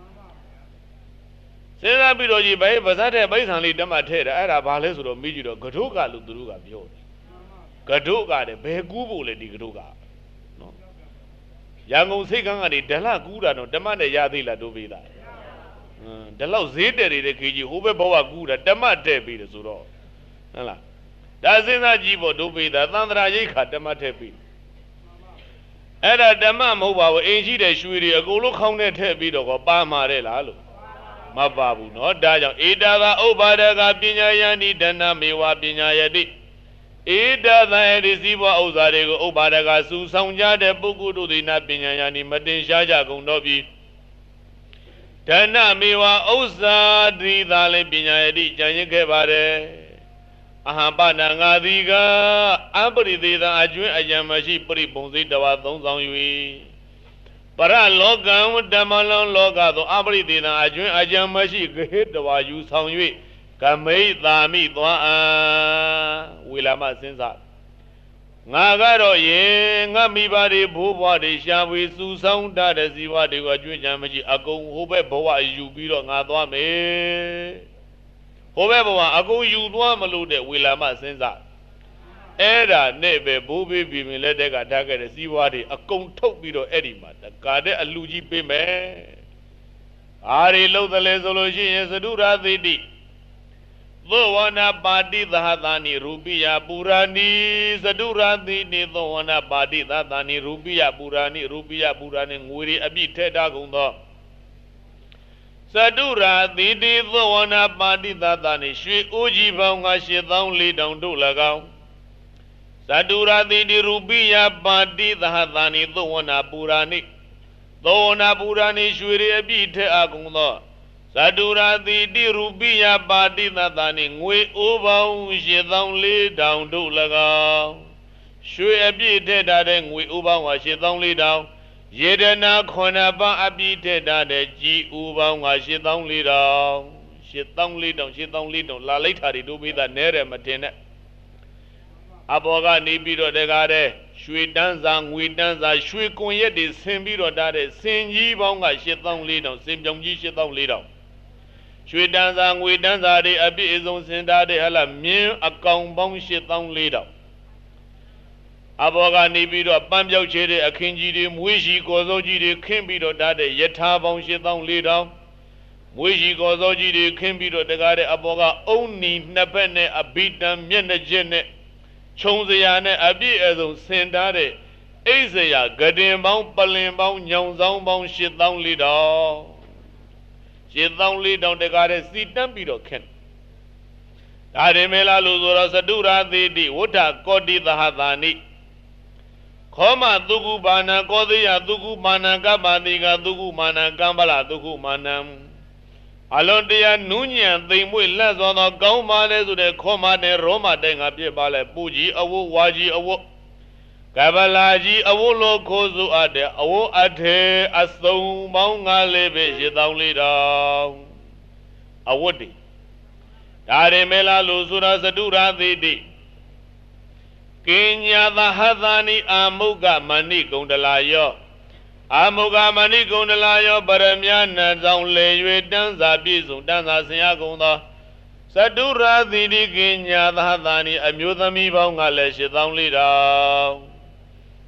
စဉ်းစားပြီးတော့ကြီးဘယ်ပါဇတ်တဲ့ပိုက်ဆံလေးဓမ္မထည့်တယ်အဲ့ဒါဘာလဲဆိုတော့မိကြည့်တော့ကဒုကလို့သူတို့ကပြောတယ်ကဒုကတဲ့ဘယ်ကူးဖို့လဲဒီကဒုကနော်ရန်ကုန်စိတ်ကန်းကနေဒလကူးတာတော့ဓမ္မနဲ့ရသေးလားတို့ပေးတာဟမ်ဒီလောက်ဈေးတက်နေတဲ့ခေကြီးဟိုဘက်ဘဝကူးတာဓမ္မတက်ပြီးတယ်ဆိုတော့ဟုတ်လားဒါစဉ်းစားကြည့်ဖို့တို့ပေးတာသံဃာရိတ်ခါဓမ္မထည့်ပြီးအဲ့ဒါဓမ္မမဟုတ်ပါဘူးအိမ်ရှိတဲ့ရွှေတွေအကုန်လုံးခေါင်းနဲ့ထည့်ပြီးတော့ပါမှာတဲ့လားလို့မပါဘူးเนาะဒါကြောင့်ဧတာသာဥပ္ပါဒကပညာယန္တိဒဏမေဝပညာယတိဧတာသာအရိစီဘဝဥစ္စာတွေကိုဥပ္ပါဒကစုဆောင်ကြတဲ့ပုဂ္ဂိုလ်တို့သည်နာပညာယန္တိမတင်ရှားကြကုန်တော့ပြီဒဏမေဝဥစ္စာတိသာလည်းပညာယတိကြံရစ်ခဲ့ပါတယ်အဟံပဏငါတိကအပရိသေသအကျွင်းအယံမရှိပရိပုံစိတဝါသုံးဆောင်၍ပရလောကံဓမ္မလောလောကသို့အပရိသေသအကျွင်းအယံမရှိဂဟိတဝါယူဆောင်၍ကမိတ်သာမိသွားအံဝေလာမစဉ်းစားငါကတော့ယေငါမိဘတွေဘိုးဘွားတွေရှာဝေစုဆောင်တတ်တဲ့ဇီဝတွေကိုအကျွင်းချမ်းမရှိအကုန်ဟိုဘက်ဘဝယူပြီးတော့ငါသွားမယ်ဟိုဘက်ဘဝအကုန်ယူသွားမလို့တဲ့ဝေလာမစဉ်းစားအဲ့ဒါနဲ့ပဲဘိုးဘေးပြည်မြင်လက်တဲ့ကထားခဲ့တဲ့စီးပွားတွေအကုန်ထုတ်ပြီးတော့အဲ့ဒီမှာတကာတဲ့အလူကြီးပေးမယ်အားရီလုံးတယ်လေဆိုလို့ရှိရင်သဒုရာသေတိသောဝနာပါတိသဟသာနိရူပိယပူရာနိသဒုရာသေတိသောဝနာပါတိသဟသာနိရူပိယပူရာနိရူပိယပူရာနိငွေတွေအပြည့်ထည့်ထားကုန်သောသဒုရာသေတိသောဝနာပါတိသဟသာနိရွှေအိုးကြီးပေါင်းငါရှစ်သောင်းလေးတောင်တို့၎င်းသတုရာတိတိရူပိယပါတိသဟသာနိသောဝနာပူရာနိသောဝနာပူရာနိရွှေရအပြည့်ထက်အကုန်သောသတုရာတိတိရူပိယပါတိသဟသာနိငွေအိုးပေါင်းရှစ်သောင်းလေးတောင်တို့၎င်းရွှေအပြည့်ထက်တဲ့ငွေအိုးပေါင်းကရှစ်သောင်းလေးတောင်ယေဒနာခွန်နာပအပြည့်ထက်တဲ့ကြီးအိုးပေါင်းကရှစ်သောင်းလေးတောင်ရှစ်သောင်းလေးတောင်ရှစ်သောင်းလေးတောင်လာလိုက်တာတွေတို့ပေးတာနဲတယ်မတင်နဲ့အဘောကနေပြီးတော့တကားတဲ့ရွှေတန်းစာငွေတန်းစာရွှေကွန်ရက်တွေဆင်ပြီးတော့တားတဲ့စင်ကြီးပေါင်းကရှစ်သောင်းလေးတောင်စင်ပြောင်ကြီးရှစ်သောင်းလေးတောင်ရွှေတန်းစာငွေတန်းစာတွေအပြည့်အစုံဆင်ထားတဲ့ဟလာမြင်းအကောင်ပေါင်းရှစ်သောင်းလေးတောင်အဘောကနေပြီးတော့ပန်းပြောက်ချေတဲ့အခင်းကြီးတွေမွေးရှိကော်စောကြီးတွေခင်းပြီးတော့တားတဲ့ယထာပေါင်းရှစ်သောင်းလေးတောင်မွေးရှိကော်စောကြီးတွေခင်းပြီးတော့တကားတဲ့အဘောကအုံနီနှစ်ဘက်နဲ့အဘိတံမျက်နှာချက်နဲ့ခြုံစရာနဲ့အပြည့်အစုံဆင်ထားတဲ့အိစရာဂတင်ပေါင်းပလင်ပေါင်းညောင်ဆောင်ပေါင်းရှစ်သောင်းလေးတောင်ရှစ်သောင်းလေးတောင်တကားတဲ့စီတန်းပြီးတော့ခင်းဒါရင်မဲလားလို့ဆိုတော့သတုရာသေတိဝဋ္ဌကောတိသဟသာနိခောမသုကုပါဏံကောသေယသုကုပါဏံကပ္ပတိကသုကုမာဏံကမ္ဗလသုကုမာဏံအလွန်တရာနူးညံသိမ်မွေ့လက်စွာသောကောင်းပါလေဆိုတဲ့ခောမတဲ့ရောမတိုင်ကပြစ်ပါလေပူကြီးအဝတ်ဝါကြီးအဝတ်ကဗလာကြီးအဝတ်လိုခိုးစုအပ်တဲ့အဝတ်အထေအစုံပေါင်းငါးလေးပဲရှစ်သောင်းလေးတောင်အဝတ်တွေဒါရင်မဲလားလို့ဆိုတာသတုရာသေတိကင်ညာသဟသာနိအာမုဂမဏိကုံတလာယောအာမုဂမဏိကုံတလာယောပရမယနဆောင်လေ၍တန်းစာပြည့်စုံတန်းစာဆင်ရကုန်သောသတုရာသေတိကင်ညာသဟသာနိအမျိုးသမီးပေါင်းကလည်းရှစ်သောင်းလေးတောင်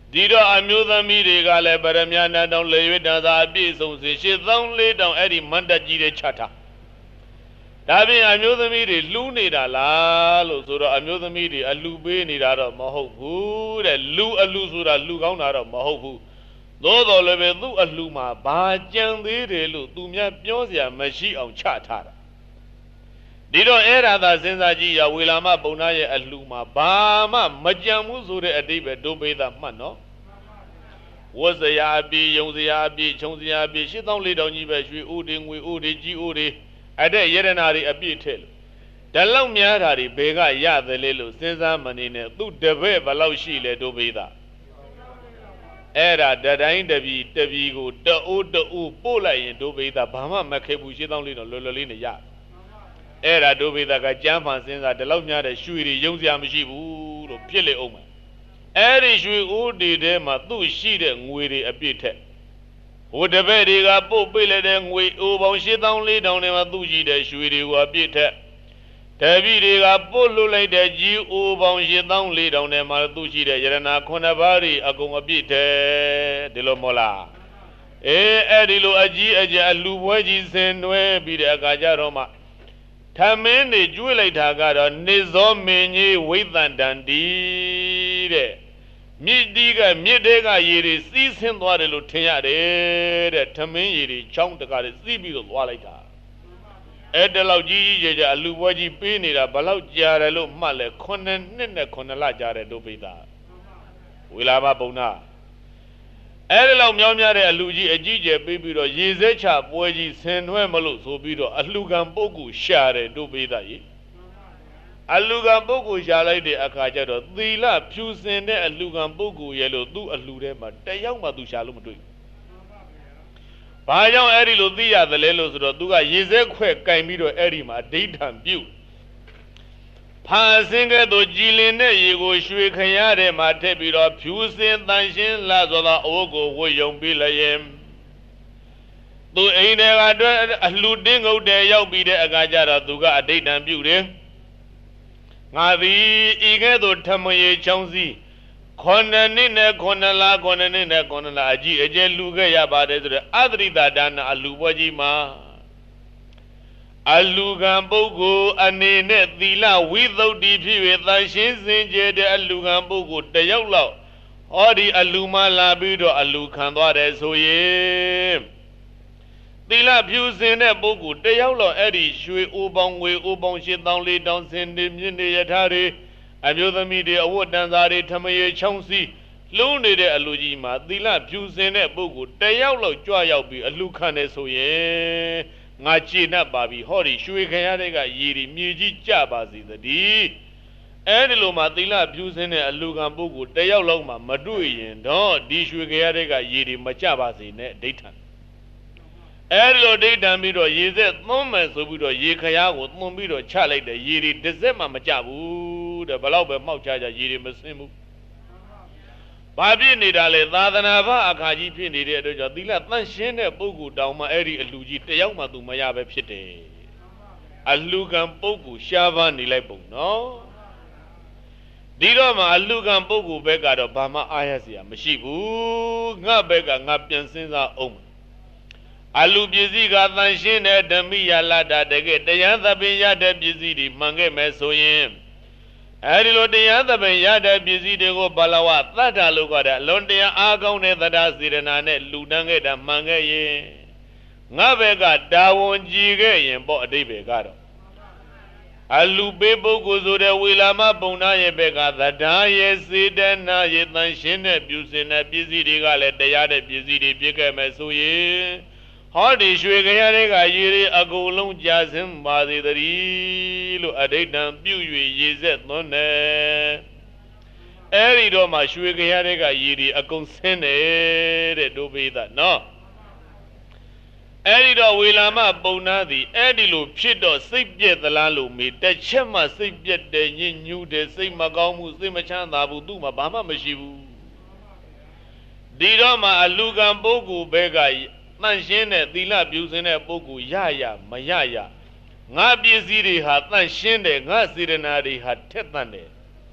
ဒီတော့အမျိုးသမီးတွေကလည်းဗရမ ्या တောင်လေရွေးတန်စာအပြည့်စုံစေရှစ်သောင်းလေးတောင်အဲ့ဒီမန္တကြီးတွေချထားဒါပြင်အမျိုးသမီးတွေလှူးနေတာလားလို့ဆိုတော့အမျိုးသမီးတွေအလှူပေးနေတာတော့မဟုတ်ဘူးတဲ့လူအလှူဆိုတာလှူကောင်းတာတော့မဟုတ်ဘူးသို့တော်လည်းပဲသူ့အလှူမှာဘာကြံသေးတယ်လို့သူများပြောစရာမရှိအောင်ချထားတာဒီတော့အဲ့ဒါသာစဉ်းစားကြည့်ရဝေလာမပုံနာရဲ့အလှူမှာဘာမှမကြံဘူးဆိုတဲ့အတိပ္ပယ်ဒုပိသမှတ်နော်ဝတ်စရာအပြည့်ယုံစရာအပြည့်ခြုံစရာအပြည့်ရှစ်သောင်းလေးတောင်ကြီးပဲရွှေဥတွေငွေဥတွေကြီးဥတွေအဲ့တဲ့ယရနာတွေအပြည့်ထည့်လို့ဒါလောက်များတာတွေဘယ်ကရတယ်လေလို့စဉ်းစားမနေနဲ့သူ့တပည့်ဘလောက်ရှိလဲဒုပိသအဲ့ဒါတတိုင်းတပြီတပြီကိုတအိုးတအိုးပို့လိုက်ရင်ဒုပိသဘာမှမခဲဘူးရှစ်သောင်းလေးတော့လွယ်လွယ်လေးနဲ့ရအဲ့ဒါဒုပိသကကြမ်းဖန်စဉ်းစားဒီလောက်များတဲ့ရွှေတွေယုံစရာမရှိဘူးလို့ဖြစ်လေအောင်မယ်အဲ့ဒီရွှေဦးတွေထဲမှာသူ့ရှိတဲ့ငွေတွေအပြည့်ထက်ဟိုတပည့်တွေကပို့ပေးလိုက်တဲ့ငွေအိုပေါင်းရှစ်သောင်းလေးတောင်ထဲမှာသူ့ရှိတဲ့ရွှေတွေကိုအပြည့်ထက်တပည့်တွေကပို့လွတ်လိုက်တဲ့ကြီးအိုပေါင်းရှစ်သောင်းလေးတောင်ထဲမှာသူ့ရှိတဲ့ယရနာခုနှစ်ပါးတွေအကုန်အပြည့်ထက်ဒီလိုမဟုတ်လားအေးအဲ့ဒီလိုအကြီးအကျယ်အလူပွဲကြီးဆင်နွှဲပြီးတဲ့အခါကျတော့မှထမင်းတွေကျွေးလိုက်တာကတော့နေဇောမင်းကြီးဝိသန္တန်တီတဲ့မြစ်တီးကမြစ်တဲကရေတွေစီးဆင်းသွားတယ်လို့ထင်ရတယ်တဲ့ထမင်းရေတွေချောင်းတကားတွေစီးပြီးတော့သွားလိုက်တာအဲ့တလောက်ကြီးကြီးကျယ်ကျယ်အလူပွဲကြီးပေးနေတာဘလောက်ကြာတယ်လို့မှတ်လဲခုနှစ်နှစ်နဲ့ခုနှစ်လကြာတယ်တို့ပိသဝေလာမပုံနာအဲ့ဒီလောက်မြောင်းများတဲ့အလူကြီးအကြီးကျယ်ပေးပြီးတော့ရေစဲချပွဲကြီးဆင်နွှဲမလို့ဆိုပြီးတော့အလှကံပုဂ္ဂိုလ်ရှာတယ်တို့ပိသကြီးအလှကံပုဂ္ဂိုလ်ရှာလိုက်တဲ့အခါကျတော့သီလဖြူစင်တဲ့အလှကံပုဂ္ဂိုလ်ရဲ့လို့သူ့အလှထဲမှာတယောက်မှသူရှာလို့မတွေ့ဘူး။ဘာကြောင့်အဲ့ဒီလိုသိရတယ်လဲလို့ဆိုတော့သူကရေစဲခွဲ့ကင်ပြီးတော့အဲ့ဒီမှာအဋ္ဌံပြုတ်ဖာစင်ကဲ့သို့ကြည်လင်တဲ့ရေကိုရွှေခရတဲ့မှာထည့်ပြီးတော့ဖြူစင်တန်ရှင်းလာသောသောအဝတ်ကိုဝတ်ယုံပြီးလျင်သူအိမ်ထဲကအတွက်အလှတင်းငုတ်တယ်ရောက်ပြီးတဲ့အခါကျတော့သူကအဋ္ဌံပြုတ်တယ်ငါသည်ဤကဲ့သို့ထမရေချောင်းစီခုနှစ်နှစ်နဲ့ခုနှစ်လခုနှစ်နှစ်နဲ့ခုနှစ်လအကြီးအကျယ်လူခဲ့ရပါတယ်ဆိုတော့အသရိတဒါနအလူပွဲကြီးမှာအလူကံပုဂ္ဂိုလ်အနေနဲ့သီလဝိသုဒ္ဓိဖြစ်၍သန့်ရှင်းစင်ကြယ်တဲ့အလူကံပုဂ္ဂိုလ်တယောက်လောက်ဟောဒီအလူမှလာပြီးတော့အလူခံသွားတယ်ဆိုရင်သီလဖြူစင်တဲ့ပုဂ္ဂိုလ်တယောက်လောက်အဲ့ဒီရွှေအိုးပေါင်းငွေအိုးပေါင်းရှစ်သောင်းလေးတောင်စင်နေမြင့်နေရထားတွေအမျိုးသမီးတွေအဝတ်တန်စာတွေထမရေချောင်းစီလှုံးနေတဲ့အလူကြီးမှာသီလဖြူစင်တဲ့ပုဂ္ဂိုလ်တယောက်လောက်ကြွရောက်ပြီးအလူခံတယ်ဆိုရင်ငါကျေနပ်ပါပြီဟောဒီရွှေခရတဲ့ကရေဒီမြေကြီးကြပါစေတည်းအဲ့ဒီလိုမှသီလဖြူစင်တဲ့အလူခံပုဂ္ဂိုလ်တယောက်လောက်မှမတွေ့ရင်တော့ဒီရွှေခရတဲ့ကရေဒီမကြပါစေနဲ့ဒိဋ္ဌံအဲ့ဒီလိုဒိဋ္ဌံပြီးတော့ရေစက်သွန်းမယ်ဆိုပြီးတော့ရေခရကိုသွန်းပြီးတော့ချလိုက်တယ်ရေဒီတစ်စက်မှမကြဘူးတဲ့ဘလောက်ပဲမှောက်ချကြရေဒီမစင်းဘူးဘာဖြစ်နေတာလဲသာသနာ့ဘအခါကြီးဖြစ်နေတဲ့အတွက်ကြောင့်သီလသန့်ရှင်းတဲ့ပုဂ္ဂိုလ်တောင်မှအဲ့ဒီအလှကြီးတယောက်မှသူမရပဲဖြစ်တယ်အလှကံပုဂ္ဂိုလ်ရှားပါနေလိုက်ပုံနော်ဒီတော့မှအလှကံပုဂ္ဂိုလ်ဘက်ကတော့ဘာမှအားရစရာမရှိဘူးငါဘက်ကငါပြန်စဉ်းစားအောင်အလူပစ္စည်းကသန့်ရှင်းတဲ့ဓမ္မိယလတ္တတကယ်တရားသပင်ရတဲ့ပစ္စည်းတွေမှန်ခဲ့မယ်ဆိုရင်အဲဒီလိုတရားသပင်ရတဲ့ပစ္စည်းတွေကိုဘလဝသတ္တလို့ခေါ်တဲ့အလွန်တရားအားကောင်းတဲ့သဒ္ဒါစေရနာနဲ့လူတန်းခဲ့တာမှန်ခဲ့ရင်ငါဘက်ကတာဝန်ကြည်ခဲ့ရင်ပေါ့အတိပ္ပယ်ကတော့အလူပေးပုဂ္ဂိုလ်ဆိုတဲ့ဝေလာမပုံနာရဲ့ဘက်ကသဒ္ဒါရဲ့စေတနာရဲ့တန်ရှင်းတဲ့ပြုစင်တဲ့ပစ္စည်းတွေကလည်းတရားတဲ့ပစ္စည်းတွေဖြစ်ခဲ့မယ်ဆိုရင်ဟောဒီရွှေခရတဲ့ကရေတွေအကုန်လုံးကြာစင်းပါသေးတည်းလို့အဋ္ဌံပြု၍ရေဆက်သွန်းတယ်အဲ့ဒီတော့မှရွှေခရတဲ့ကရေတွေအကုန်ဆင်းတယ်တဲ့ဒုပိသနော်အဲ့ဒီတော့ဝေလာမပုံနာသည်အဲ့ဒီလိုဖြစ်တော့စိတ်ပြက်သလားလို့မေးတစ်ချက်မှစိတ်ပြက်တယ်ညှဉ်းညူးတယ်စိတ်မကောင်းဘူးစိတ်မချမ်းသာဘူးသူ့မှာဘာမှမရှိဘူးဒီတော့မှအလူကံပုဂ္ဂိုလ်ဘက်ကတန့်ရှင်းတဲ့သီလပြုစင်တဲ့ပုဂ္ဂိုလ်ရရမရရငါပစ္စည်းတွေဟာတန့်ရှင်းတယ်ငါစေတနာတွေဟာထက်သန်တယ်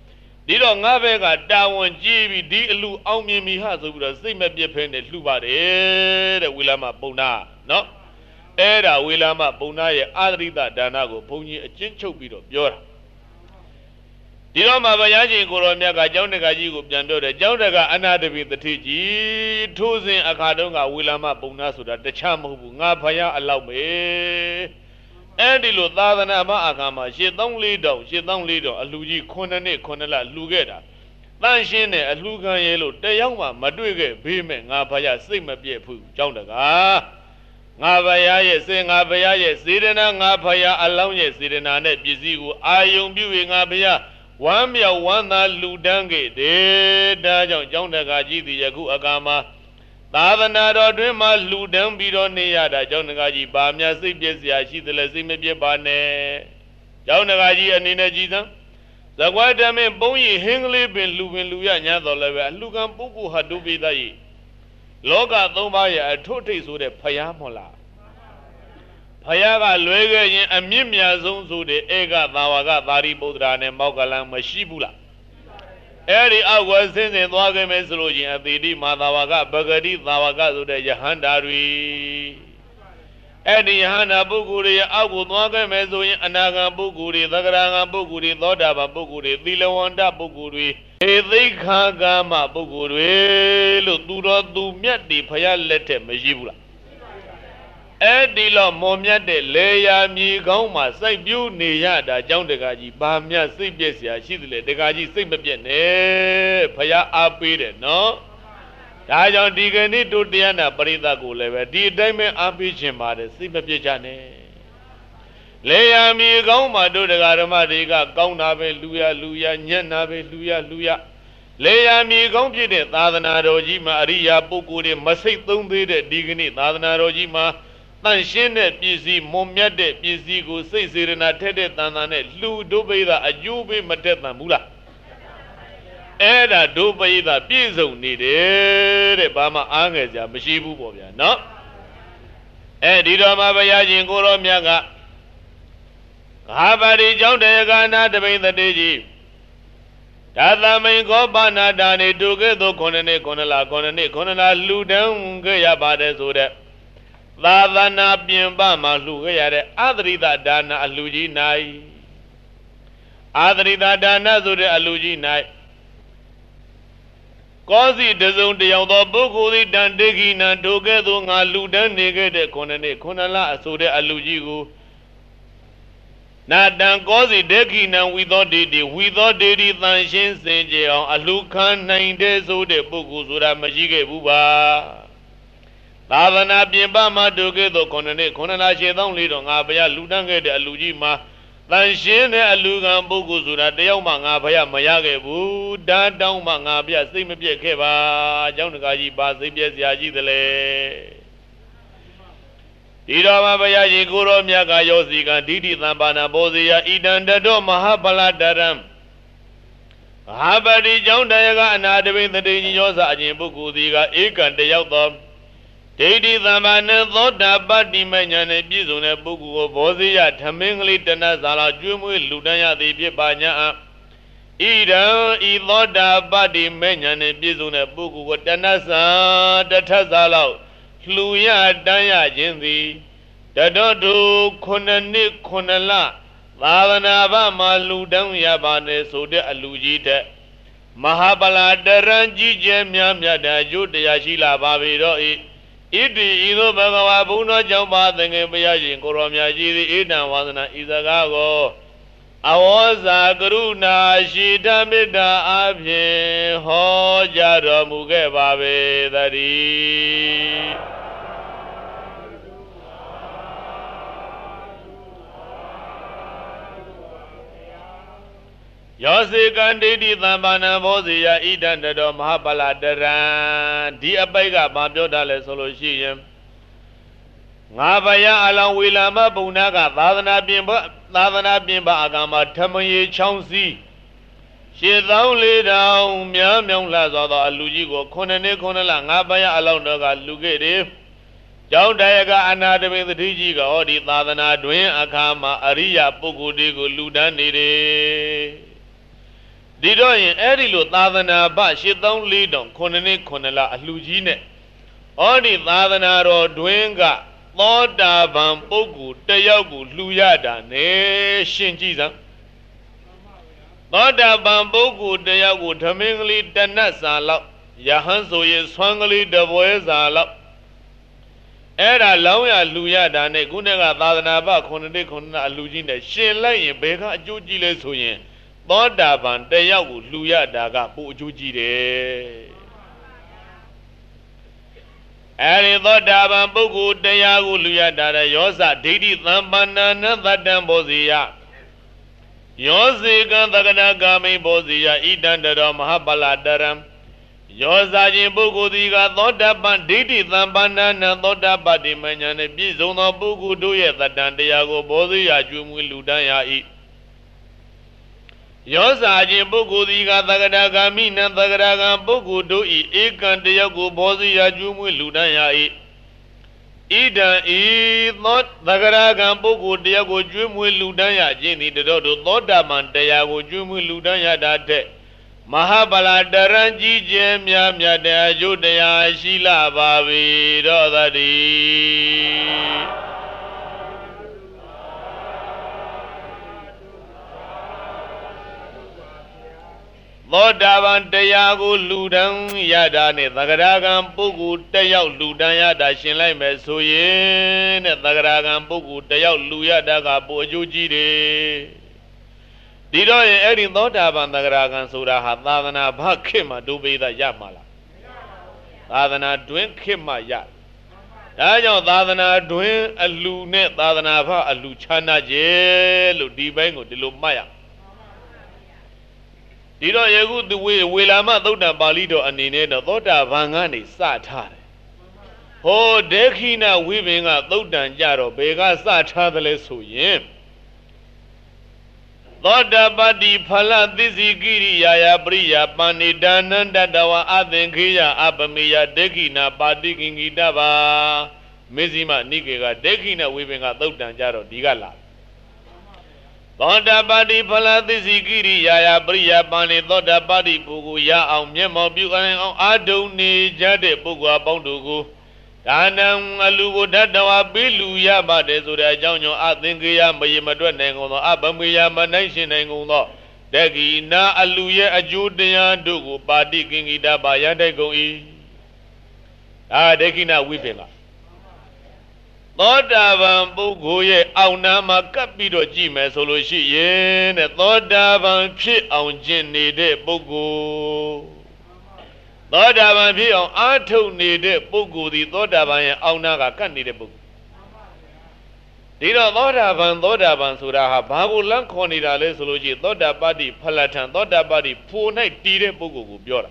ဒီတော့ငါဘက်ကတာဝန်ကြီးပြီးဒီအလူအောင်မြင်ပြီဟာဆိုပြီးတော့စိတ်မပြတ်ဖဲနဲ့လှူပါတယ်တဲ့ဝေလာမပုံနာနော်အဲ့ဒါဝေလာမပုံနာရဲ့အာသရိတဒါနကိုဘုန်းကြီးအကျဉ်းချုပ်ပြီးတော့ပြောတာဒီတော့မှဘုရားရှင်ကိုရောမြတ်ကကျောင်းတက္ကကြီးကိုပြန်ပြောတယ်ကျောင်းတက္ကအနာတပိတတိကြီးထိုးစဉ်အခါတုန်းကဝေလာမပုံနာဆိုတာတခြားမဟုတ်ဘူးငါဘုရားအလောက်ပဲအဲ့ဒီလိုသာသနာ့မအခါမှာရှစ်သောင်းလေးတောင်ရှစ်သောင်းလေးတောင်အလှကြီးခုနှစ်နှစ်ခုနှစ်လလှူခဲ့တာတန့်ရှင်းတဲ့အလှခံရဲလို့တယောက်မှမတွေ့ခဲ့ဘေးမဲ့ငါဘုရားစိတ်မပြည့်ဘူးကျောင်းတက္ကငါဘုရားရဲ့စေငါဘုရားရဲ့စေတနာငါဘုရားအလောင်းရဲ့စေတနာနဲ့ပစ္စည်းကိုအာယုံပြု၍ငါဘုရားဝမ်းမြောက်ဝမ်းသာလှူဒန်းခဲ့တယ်ဒါကြောင့်ကျောင်းတက္ကကြီးသည်ယခုအခါမှာသာသနာတော်တွင်မှလှူဒန်းပြီးတော့နေရတာကျောင်းတက္ကကြီးဘာများစိတ်ပြည့်စရာရှိသလဲစိတ်မပြည့်ပါနဲ့ကျောင်းတက္ကကြီးအနေနဲ့ကြည်စမ်းဇကွာဓမင်းပုံရီဟင်းကလေးပင်လှူပင်လှူရညာတော်လည်းပဲအလှကံပုဂ္ဂိုလ်ဟာဒုပိသကြီးလောကသုံးပါးရဲ့အထွတ်ထိပ်ဆိုတဲ့ဖယားမလားဖယားကလွဲခဲ့ရင်အမြင့်မြတ်ဆုံးဆိုတဲ့ဧကသာဝကသာရိပုတ္တရာနဲ့မောက္ကလံမရှိဘူးလားအဲ့ဒီအောက်ကဆင်းဆင်းသွားခဲ့မယ်ဆိုလို့ချင်းအတိတိမာသာဝကပဂတိသာဝကဆိုတဲ့ယဟန္တာတွေအဲ့ဒီယဟန္တာပုဂ္ဂိုလ်တွေအောက်ကိုသွားခဲ့မယ်ဆိုရင်အနာဂံပုဂ္ဂိုလ်တွေသက္ကရာဂံပုဂ္ဂိုလ်တွေသောတာပန်ပုဂ္ဂိုလ်တွေသီလဝန္တပုဂ္ဂိုလ်တွေဧသိခာကမပုဂ္ဂိုလ်တွေလို့သူတော်သူမြတ်တွေဖယားလက်ထက်မရှိဘူးလားအဲ့ဒီတော့မော်မြတ်တဲ့လေယာမြေကောင်းမှာစိုက်ပြူးနေရတာကျောင်းတက္ကကြီးဘာမြတ်စိတ်ပြည့်စရာရှိသလဲတက္ကကြီးစိတ်မပြည့်နဲ့ဖယားအားပေးတယ်နော်ဒါကြောင့်ဒီကနေ့တို့တရားနာပရိသတ်ကိုလည်းပဲဒီအတိုင်းပဲအားပေးခြင်းပါတယ်စိတ်မပြည့်ကြနဲ့လေယာမြေကောင်းမှာတို့တရားဓမ္မတွေကကောင်းတာပဲလူရလူရညံ့တာပဲလူရလူရလေယာမြေကောင်းဖြစ်တဲ့သာသနာတော်ကြီးမှာအရိယာပုဂ္ဂိုလ်တွေမစိတ်သုံးသေးတဲ့ဒီကနေ့သာသနာတော်ကြီးမှာတန်ရှင်းတဲ့ပစ္စည်းမွန်မြတ်တဲ့ပစ္စည်းကိုစိတ်စေရနာထက်တဲ့တန်တန်နဲ့လှူဒုပိသအကျိုးပေးမတက်တန်ဘူးလားအဲ့ဒါဒုပိသပြည့်စုံနေတယ်တဲ့ဘာမှအားငယ်စရာမရှိဘူးပေါ့ဗျာနော်အဲ့ဒီတော့မှဘုရားရှင်ကိုရောမြတ်ကငါပါရီကျောင်းတေကနာတပိသတေကြီးဒါသမိန်ကောပါဏတာနေတူကဲ့သို့ခုနှစ်နှစ်ခုနှစ်လခုနှစ်နှစ်ခုနှစ်လလှူဒန်းခဲ့ရပါတယ်ဆိုတဲ့သာသနာပြင်ပမှာလှူခဲ့ရတဲ့အသရိတဒါနအလှူကြီး၌အသရိတဒါနဆိုတဲ့အလှူကြီး၌ကောစီတစုံတယောက်သောပုဂ္ဂိုလ်သည်တန်တေခိနံတို့ကဲ့သို့ငါလှူဒန်းနေခဲ့တဲ့ခုနှစ်နှစ်ခုနှစ်လအဆိုတဲ့အလှူကြီးကိုနာတံကောစီဒေခိနံဝီသောဒေတိဝီသောဒေတိတန်ရှင်းစင်ကြယ်အောင်အလှူခံနိုင်တဲ့ဆိုတဲ့ပုဂ္ဂိုလ်ဆိုတာမရှိခဲ့ဘူးပါသာသနာပြင်ပမှာတို့ကဲ့သို့ခုနှစ်နှစ်ခုနှစ်လရှည်သောလေးတော့ငါဘုရားလှူဒန်းခဲ့တဲ့အလှူကြီးမှာတန်ရှင်းတဲ့အလှူခံပုဂ္ဂိုလ်ဆိုတာတယောက်မှငါဘုရားမရခဲ့ဘူးဓာတ်တောင်းမှငါဘုရားစိတ်မပြည့်ခဲ့ပါအကြောင်းတကားကြီးပါစိတ်ပြည့်စရာရှိသလဲဒီတော်မှာဘုရားရှင်ကိုရောမြတ်ကယောစီကဒိဋ္ဌိသံပါဏဘောဇေယဣတံတတောမဟာပလတရံဟာပတိကျောင်းတရားကအနာတပိသတိညောစာအခြင်းပုဂ္ဂိုလ်သည်ကဧကံတယောက်သောဒိဋ္ဌိသံပါဏသောတာပတ္တိမညာနဲ့ပြည့်စုံတဲ့ပုဂ္ဂိုလ်ကိုဘောဇေယထမင်းကလေးတဏ္ဍဇာလာကျွေးမွေးလူတန်းရသည်ဖြစ်ပါညာဣဒံဤသောတာပတ္တိမညာနဲ့ပြည့်စုံတဲ့ပုဂ္ဂိုလ်ကိုတဏ္ဍဇာတထဇာလောက်လှူရတန်းရခြင်းသည်တတောတုခုနှစ်နှစ်ခုနှစ်လသာသနာ့ဘမှာလှူဒန်းရပါနဲ့ဆိုတဲ့အလှူကြီးတဲ့မဟာပလာတရံကြီးကျယ်များမြတ်တဲ့အကျိုးတရားရှိလာပါပေတော့ဤဣတိဤသို့ဘဂဝါဘုန်းတော်ကြောင့်ပါသင်္ကေဘုရားရှင်ကိုရောမြတ်ကြီးသည်ဣဒံဝါသနာဤစကားကိုအဝေါဇာကရုဏာရှိတမေတ္တာအဖြင့်ဟောကြားတော်မူခဲ့ပါပေသတည်းယောစေကံဒိဋ္ဌိသံပါဏဘောဇေယဣဒံတတောမဟာပလတရံဒီအပိုက်ကဘာပြောတာလဲဆိုလို့ရှိရင်ငါဘယအလောင်းဝေလာမဘုံနာကသာသနာပြင်သာသနာပြင်ပအကမှာထမရေချောင်းစီရှစ်သောင်းလေးတောင်များမြောင်လှစွာသောအလူကြီးကိုခုနှစ်နှစ်ခုနှစ်လငါဘယအလောင်းတော်ကလူခဲ့တယ်ကျောင်းတရားကအနာတပိသတိကြီးကဟောဒီသာသနာတွင်အခါမှာအရိယပုဂ္ဂိုလ်တွေကိုလူဒန်းနေတယ်ဒီတော့ရင်အဲ့ဒီလိုသာသနာ့ဘရှစ်သောင်းလေးတောင်ခုနှစ်နှစ်ခုနှစ်လအလှကြီးနဲ့ဟောဒီသာသနာတော်တွင်ကသောတာပန်ပုဂ္ဂိုလ်တယောက်ကိုလှူရတာနဲ့ရှင်ကြည့်စမ်းသောတာပန်ပုဂ္ဂိုလ်တယောက်ကိုဓမင်းကလေးတနတ်စာလောက်ယဟန်ဆိုရင်ဆွမ်းကလေးတပွဲစာလောက်အဲ့ဒါလောင်းရလှူရတာနဲ့ခုနကသာသနာ့ဘခုနှစ်နှစ်ခုနှစ်လအလှကြီးနဲ့ရှင်လိုက်ရင်ဘယ်ကအကျိုးကြီးလဲဆိုရင်သောတာပန်တယောက်ကိုလှူရတာကပိုအကျိုးကြီးတယ်အဲဒီသောတာပန်ပုဂ္ဂိုလ်တရားကိုလှူရတာတဲ့ယောဇဒိဋ္ဌိသံပါဏနသတ္တံဘောဇိယယောဇေကံသကနာကာမိဘောဇိယဣတံတရောမဟာပလတရံယောဇာခြင်းပုဂ္ဂိုလ်သည်ကသောတာပန်ဒိဋ္ဌိသံပါဏနသောတာပတ္တိမဉ္ဇဉ်နှင့်ပြည့်စုံသောပုဂ္ဂိုလ်တို့ရဲ့သတ္တံတရားကိုဘောဇိယကျွေးမွေးလှူဒန်းရ၏ယောဇာခြင်းပုဂ္ဂိုလ်သည်ကသကနာဂာမိနံသကရာကံပုဂ္ဂိုလ်တို့၏ဧကံတယောက်ကိုဘောဇိယကျွေးမွေးလှူဒန်းရ၏ဣဒံဤသောသကရာကံပုဂ္ဂိုလ်တယောက်ကိုကျွေးမွေးလှူဒန်းရခြင်းသည်တတော်တို့သောတာပန်တရားကိုကျွေးမွေးလှူဒန်းရတာတဲ့မဟာပလတရံကြီးကျယ်မြတ်မြတ်တဲ့အကျိုးတရားရှိလာပါ၏တော်သတည်းသောတာပန်တရားကိုလူတန်းရတာနဲ့သဂရကံပုဂ္ဂိုလ်တယောက်လူတန်းရတာရှင်လိုက်မယ်ဆိုရင်တဲ့သဂရကံပုဂ္ဂိုလ်တယောက်လူရတာကပိုအကျိုးကြီးတယ်ဒီတော့ရင်အဲ့ဒီသောတာပန်သဂရကံဆိုတာဟာသာသနာ့ဘခေတ်မှာဒုပိသရမှာလားသာသနာတွင်ခေတ်မှာရဒါကြောင့်သာသနာတွင်အလူနဲ့သာသနာ့ဘအလူခြားနာကျဲလို့ဒီဘက်ကိုဒီလိုမှတ်ရဒီတော့ယခုဝေဝေလာမသုတ်တံပါဠိတော်အနေနဲ့တော့သောတာပန်ကနေစထားတယ်။ဟောဒေခိဏဝိပင်ကသုတ်တံကြတော့ဘယ်ကစထားသလဲဆိုရင်သောတာပတ္တိဖလသစ္စိကိရိယာယပရိယာပဏိဒါနန္တတဝအသင်္ခေယအပမေယဒေခိဏပါတိကိငိတပါမေဇိမနိကေကဒေခိဏဝိပင်ကသုတ်တံကြတော့ဒီကလာသောတာပတ္တိဖလသစ္စိကိရိယာယပရိယာပဏိသောတာပတ္တိပုဂ္ဂိုလ်ရအောင်မျက်မှောက်ပြုအောင်အာဒုံနေကြတဲ့ပုဂ္ဂိုလ်အပေါင်းတို့ကိုဒါနံအလူကိုဓာတဝါပေးလူရပါတယ်ဆိုတဲ့အကြောင်းကြောင့်အသင်္ကေယမရေမတွက်နိုင်ကုန်သောအဗမေယမနိုင်ရှင်နိုင်ကုန်သောတက္ကိနာအလူရဲ့အကျိုးတရားတို့ကိုပါတိကိငိတပါရတဲ့ကုန်၏ဒါဒက္ခိဏဝိပင်ကသောတာပန်ပုဂ္ဂိုလ်ရဲ့အောက်နာမှာကပ်ပြီးတော့ကြည့်မယ်ဆိုလို့ရှိရင်တဲ့သောတာပန်ဖြစ်အောင်ကျင့်နေတဲ့ပုဂ္ဂိုလ်သောတာပန်ဖြစ်အောင်အားထုတ်နေတဲ့ပုဂ္ဂိုလ်ဒီသောတာပန်ရဲ့အောက်နာကကပ်နေတဲ့ပုဂ္ဂိုလ်ဒီတော့သောတာပန်သောတာပန်ဆိုတာဟာဘာကိုလမ်းခေါ်နေတာလဲဆိုလို့ရှိရင်သောတာပတ္တိဖလထံသောတာပတ္တိဖို့၌တည်တဲ့ပုဂ္ဂိုလ်ကိုပြောတာ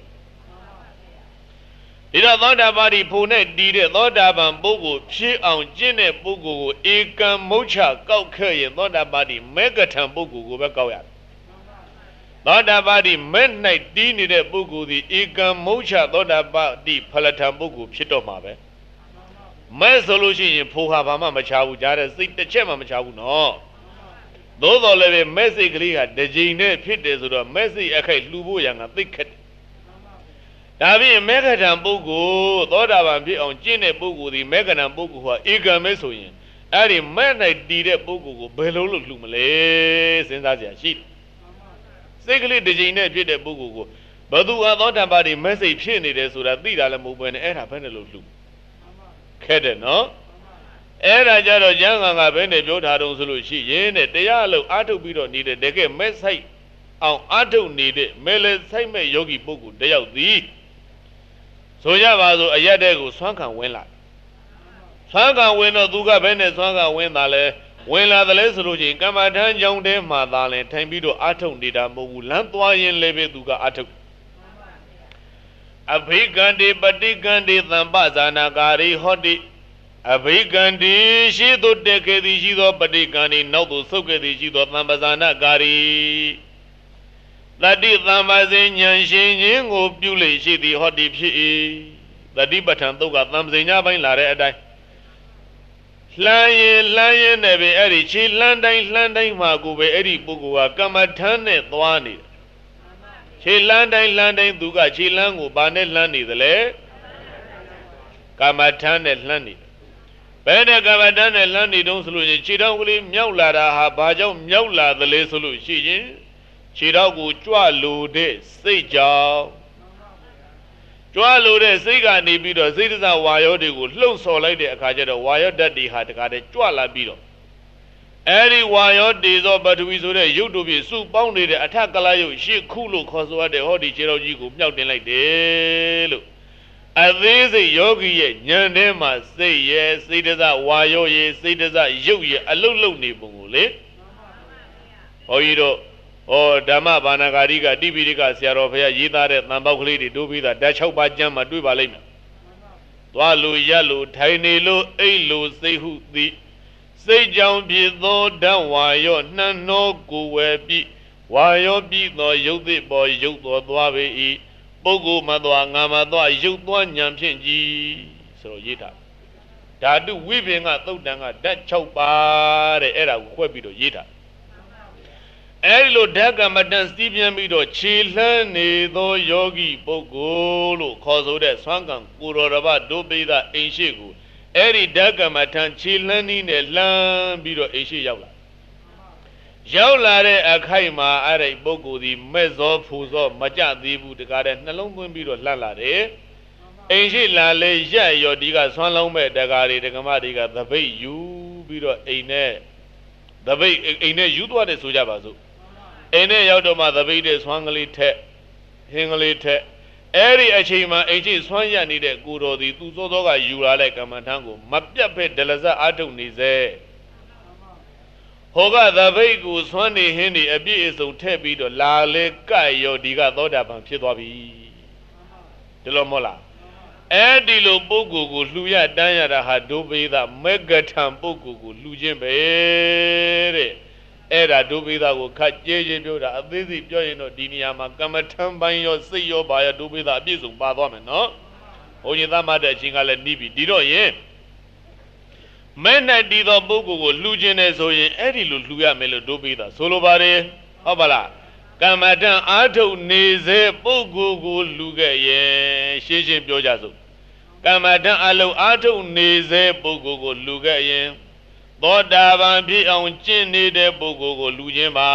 ဒီတော့သောတာပတ္တိဖို့နဲ့တည်တဲ့သောတာပန်ပုဂ္ဂိုလ်ဖြစ်အောင်ကျင့်တဲ့ပုဂ္ဂိုလ်ကိုဧကံမုတ်ချကောက်ခဲ့ရင်သောတာပတ္တိမေကထံပုဂ္ဂိုလ်ကိုပဲကောက်ရတယ်သောတာပတ္တိမဲ့၌တည်နေတဲ့ပုဂ္ဂိုလ်သည်ဧကံမုတ်ချသောတာပတ္တိဖလထံပုဂ္ဂိုလ်ဖြစ်တော့မှာပဲမဲ့ဆိုလို့ရှိရင်ဖိုးဟာဘာမှမချဘူးကြားတဲ့စိတ်တစ်ချက်မှမချဘူးနော်သို့တော်လည်းပဲမဲ့စိတ်ကလေးကတစ်ကြိမ်နဲ့ဖြစ်တယ်ဆိုတော့မဲ့စိတ်အခိုက်လှူဖို့ရံကသိခက်ဒါဖြင့်မေဃထံပုဂ္ဂိုလ်သောတာပန်ဖြစ်အောင်ကျင့်တဲ့ပုဂ္ဂိုလ်ဒီမေဃထံပုဂ္ဂိုလ်ဟာဧကံမဲဆိုရင်အဲ့ဒီမဲ့၌တည်တဲ့ပုဂ္ဂိုလ်ကိုဘယ်လိုလုပ်လှူမလဲစဉ်းစားကြရရှိစိတ်ကလေးတစ်ကြိမ်နဲ့ဖြစ်တဲ့ပုဂ္ဂိုလ်ကိုဘသူဟာသောတာပန်ဒီမဲ့စိတ်ဖြစ်နေတယ်ဆိုတာသိတာလည်းမဟုတ်ဘဲနဲ့အဲ့ဒါဘယ်နဲ့လို့လှူခက်တယ်နော်အဲ့ဒါကြတော့ကျမ်းဂန်ကဘယ်နဲ့ပြောထားတုံးဆိုလို့ရှိရင်တဲ့တရားလုံးအာထုတ်ပြီးတော့နေတဲ့တကယ်မဲ့ဆိုင်အောင်အာထုတ်နေတဲ့မဲလေဆိုင်မဲ့ယောဂီပုဂ္ဂိုလ်တယောက်သည်ဆိုကြပါစို့အရက်တဲ့ကိုဆွမ်းခံဝင်လာဆွမ်းခံဝင်တော့သူကဘယ်နဲ့ဆွမ်းခံဝင်တာလဲဝင်လာတယ်လဲဆိုလို့ချင်းကမ္မထမ်းကြောင်းထဲမှာသာလဲထိုင်ပြီးတော့အာထုတ်နေတာမဟုတ်ဘူးလမ်းသွားရင်လည်းပဲသူကအာထုတ်အဘိကံတိပฏิကံတိသံပဇာနာကာရိဟောတိအဘိကံတိရှိသို့တက်ခဲ့သည်ရှိသောပฏิကံတိနောက်သို့ဆုတ်ခဲ့သည်ရှိသောသံပဇာနာကာရိတတိသမ္ပါစေဉာဏ်ရှင်ခြင်းကိုပြုလေရှိသည်ဟောတိဖြစ်၏တတိပဋ္ဌာန်သုတ်ကသံပဇေညာပိုင်းလာတဲ့အတိုင်းလှမ်းရင်လှမ်းရင်နဲ့ပဲအဲ့ဒီခြေလှမ်းတိုင်းလှမ်းတိုင်းမှာကိုပဲအဲ့ဒီပုဂ္ဂိုလ်ကကမ္မထမ်းနဲ့သွားနေတယ်ခြေလန်းတိုင်းလန်းတိုင်းသူကခြေလန်းကိုဘာနဲ့လှမ်းနေသလဲကာမထမ်းနဲ့လှမ်းနေဘယ်နဲ့ကာမထမ်းနဲ့လှမ်းနေတုံးဆိုလို့ရှိရင်ခြေထောက်ကလေးမြောက်လာတာဟာဘာကြောင့်မြောက်လာသလဲဆိုလို့ရှိရင်ခြေထောက်ကိုကြွလို့တဲ့စိတ်ကြောင့်ကြွလို့တဲ့စိတ်ကနေပြီးတော့စိတ်တစဝါရောတွေကိုလှုံ့ဆော်လိုက်တဲ့အခါကျတော့ဝါရောဓာတ်တွေဟာတခါတည်းကြွလာပြီးတော့အဲ့ဒီဝါရောတေဇောပထဝီဆိုတဲ့ရုပ်တို့ဖြင့်စုပေါင်းနေတဲ့အထက်ကလာရုပ်ရှစ်ခုလို့ခေါ်ဆိုရတဲ့ဟောဒီခြေတော်ကြီးကိုမြောက်တင်လိုက်တယ်လို့အသေးစိတ်ယောဂီရဲ့ဉာဏ်ထဲမှာစိတ်ရဲ့စိတ်တစဝါရောရဲ့စိတ်တစရုပ်ရဲ့အလုတ်လုတ်နေပုံကိုလေဟောကြီးတော့ဟောဓမ္မဘာနာဂါရိကတိပိဋကဆရာတော်ဘုရားရေးသားတဲ့သံပေါက်ကလေးတွေတိုးပြီးသားဓာတ်၆ပါးကျမ်းမှာတွေ့ပါလိမ့်မယ်သွားလို့ရက်လို့ထိုင်နေလို့အိတ်လို့စိတ်ဟုသည်စိတ်ကြောင့်ဖြစ်သောဓာတ်ဝါရောနှံ့နှောကိုယ်ဝယ်ပြီးဝါရောပြီးသောရုပ်သစ်ပေါ်ရုပ်တော်သွားပေ၏ပုဂ္ဂိုလ်မသွားငါမသွားရုပ်သွားဉာဏ်ဖြင့်ကြည်ဆိုတော့ရေးထားဓာတုဝိပင်ကသုတ်တံကဓာတ်၆ပါးတဲ့အဲ့ဒါကိုခွဲပြီးတော့ရေးထားအဲ့ဒီလိုဓာတ်ကမ္မတန်စီးပြန်ပြီးတော့ခြေလှမ်းနေသောယောဂီပုဂ္ဂိုလ်လို့ခေါ်ဆိုတဲ့ဆွမ်းကံကိုရောရဘဒုပိသအိမ်ရှိကိုအဲ့ဒီဓာတ်ကမ္မထံခြေလှမ်းနည်းနဲ့လှမ်းပြီးတော့အိမ်ရှိရောက်လာရောက်လာတဲ့အခိုက်မှာအဲ့ဒီပုဂ္ဂိုလ်ဒီမဲ့ဇောဖူဇောမကြသေးဘူးတကားတဲ့နှလုံးသွင်းပြီးတော့လှမ်းလာတယ်အိမ်ရှိလာလေရက်ရောဒီကဆွမ်းလုံးမဲ့တကားတွေတက္ကမတွေကသပိတ်ယူပြီးတော့အိမ်နဲ့သပိတ်အိမ်နဲ့ယူသွားတယ်ဆိုကြပါစို့အိမ်နဲ့ရောက်တော့မှသပိတ်တဲ့ဆွမ်းကလေးထက်ဟင်းကလေးထက်အဲ့ဒီအချိန်မှာအိမ်ရှိဆွမ်းရနေတဲ့ကိုတော်သည်သူစောစောကယူလာတဲ့ကမ္မထံကိုမပြတ်ဖက်ဒလဇတ်အားထုတ်နေစေဟောကသပိတ်ကိုဆွမ်းနေဟင်းနေအပြည့်အစုံထည့်ပြီးတော့လာလေကတ်ရောဒီကသောတာပန်ဖြစ်သွားပြီဒီလိုမဟုတ်လားအဲ့ဒီလိုပုဂ္ဂိုလ်ကိုလှူရတန်းရတာဟာဒုပိသမေဂထံပုဂ္ဂိုလ်ကိုလှူခြင်းပဲတဲ့အဲ့ဒါဒုပိသကိုခတ်ကြဲကြဲပြောတာအသေးစိတ်ပြောရင်တော့ဒီနေရာမှာကမ္မထံပိုင်းရောစိတ်ရောပါရဒုပိသအပြည့်စုံပါသွားမယ်နော်ဘုန်းကြီးသားမတဲ့အချင်းကလည်းနှီးပြီဒီတော့ယင်မဲ့နဲ့ဒီသောပုဂ္ဂိုလ်ကိုလှူခြင်းနဲ့ဆိုရင်အဲ့ဒီလိုလှူရမယ်လို့ဒုပိသဆိုလိုပါတယ်ဟုတ်ပါလားကမ္မထံအာထုတ်နေစေပုဂ္ဂိုလ်ကိုလှူခဲ့ရင်ရှင်းရှင်းပြောကြစို့ကမ္မထံအလုံးအာထုတ်နေစေပုဂ္ဂိုလ်ကိုလှူခဲ့ရင်သောတာပန်ဖြစ်အောင်ကျင့်နေတဲ့ပုဂ္ဂိုလ်ကိုလူချင်းပါ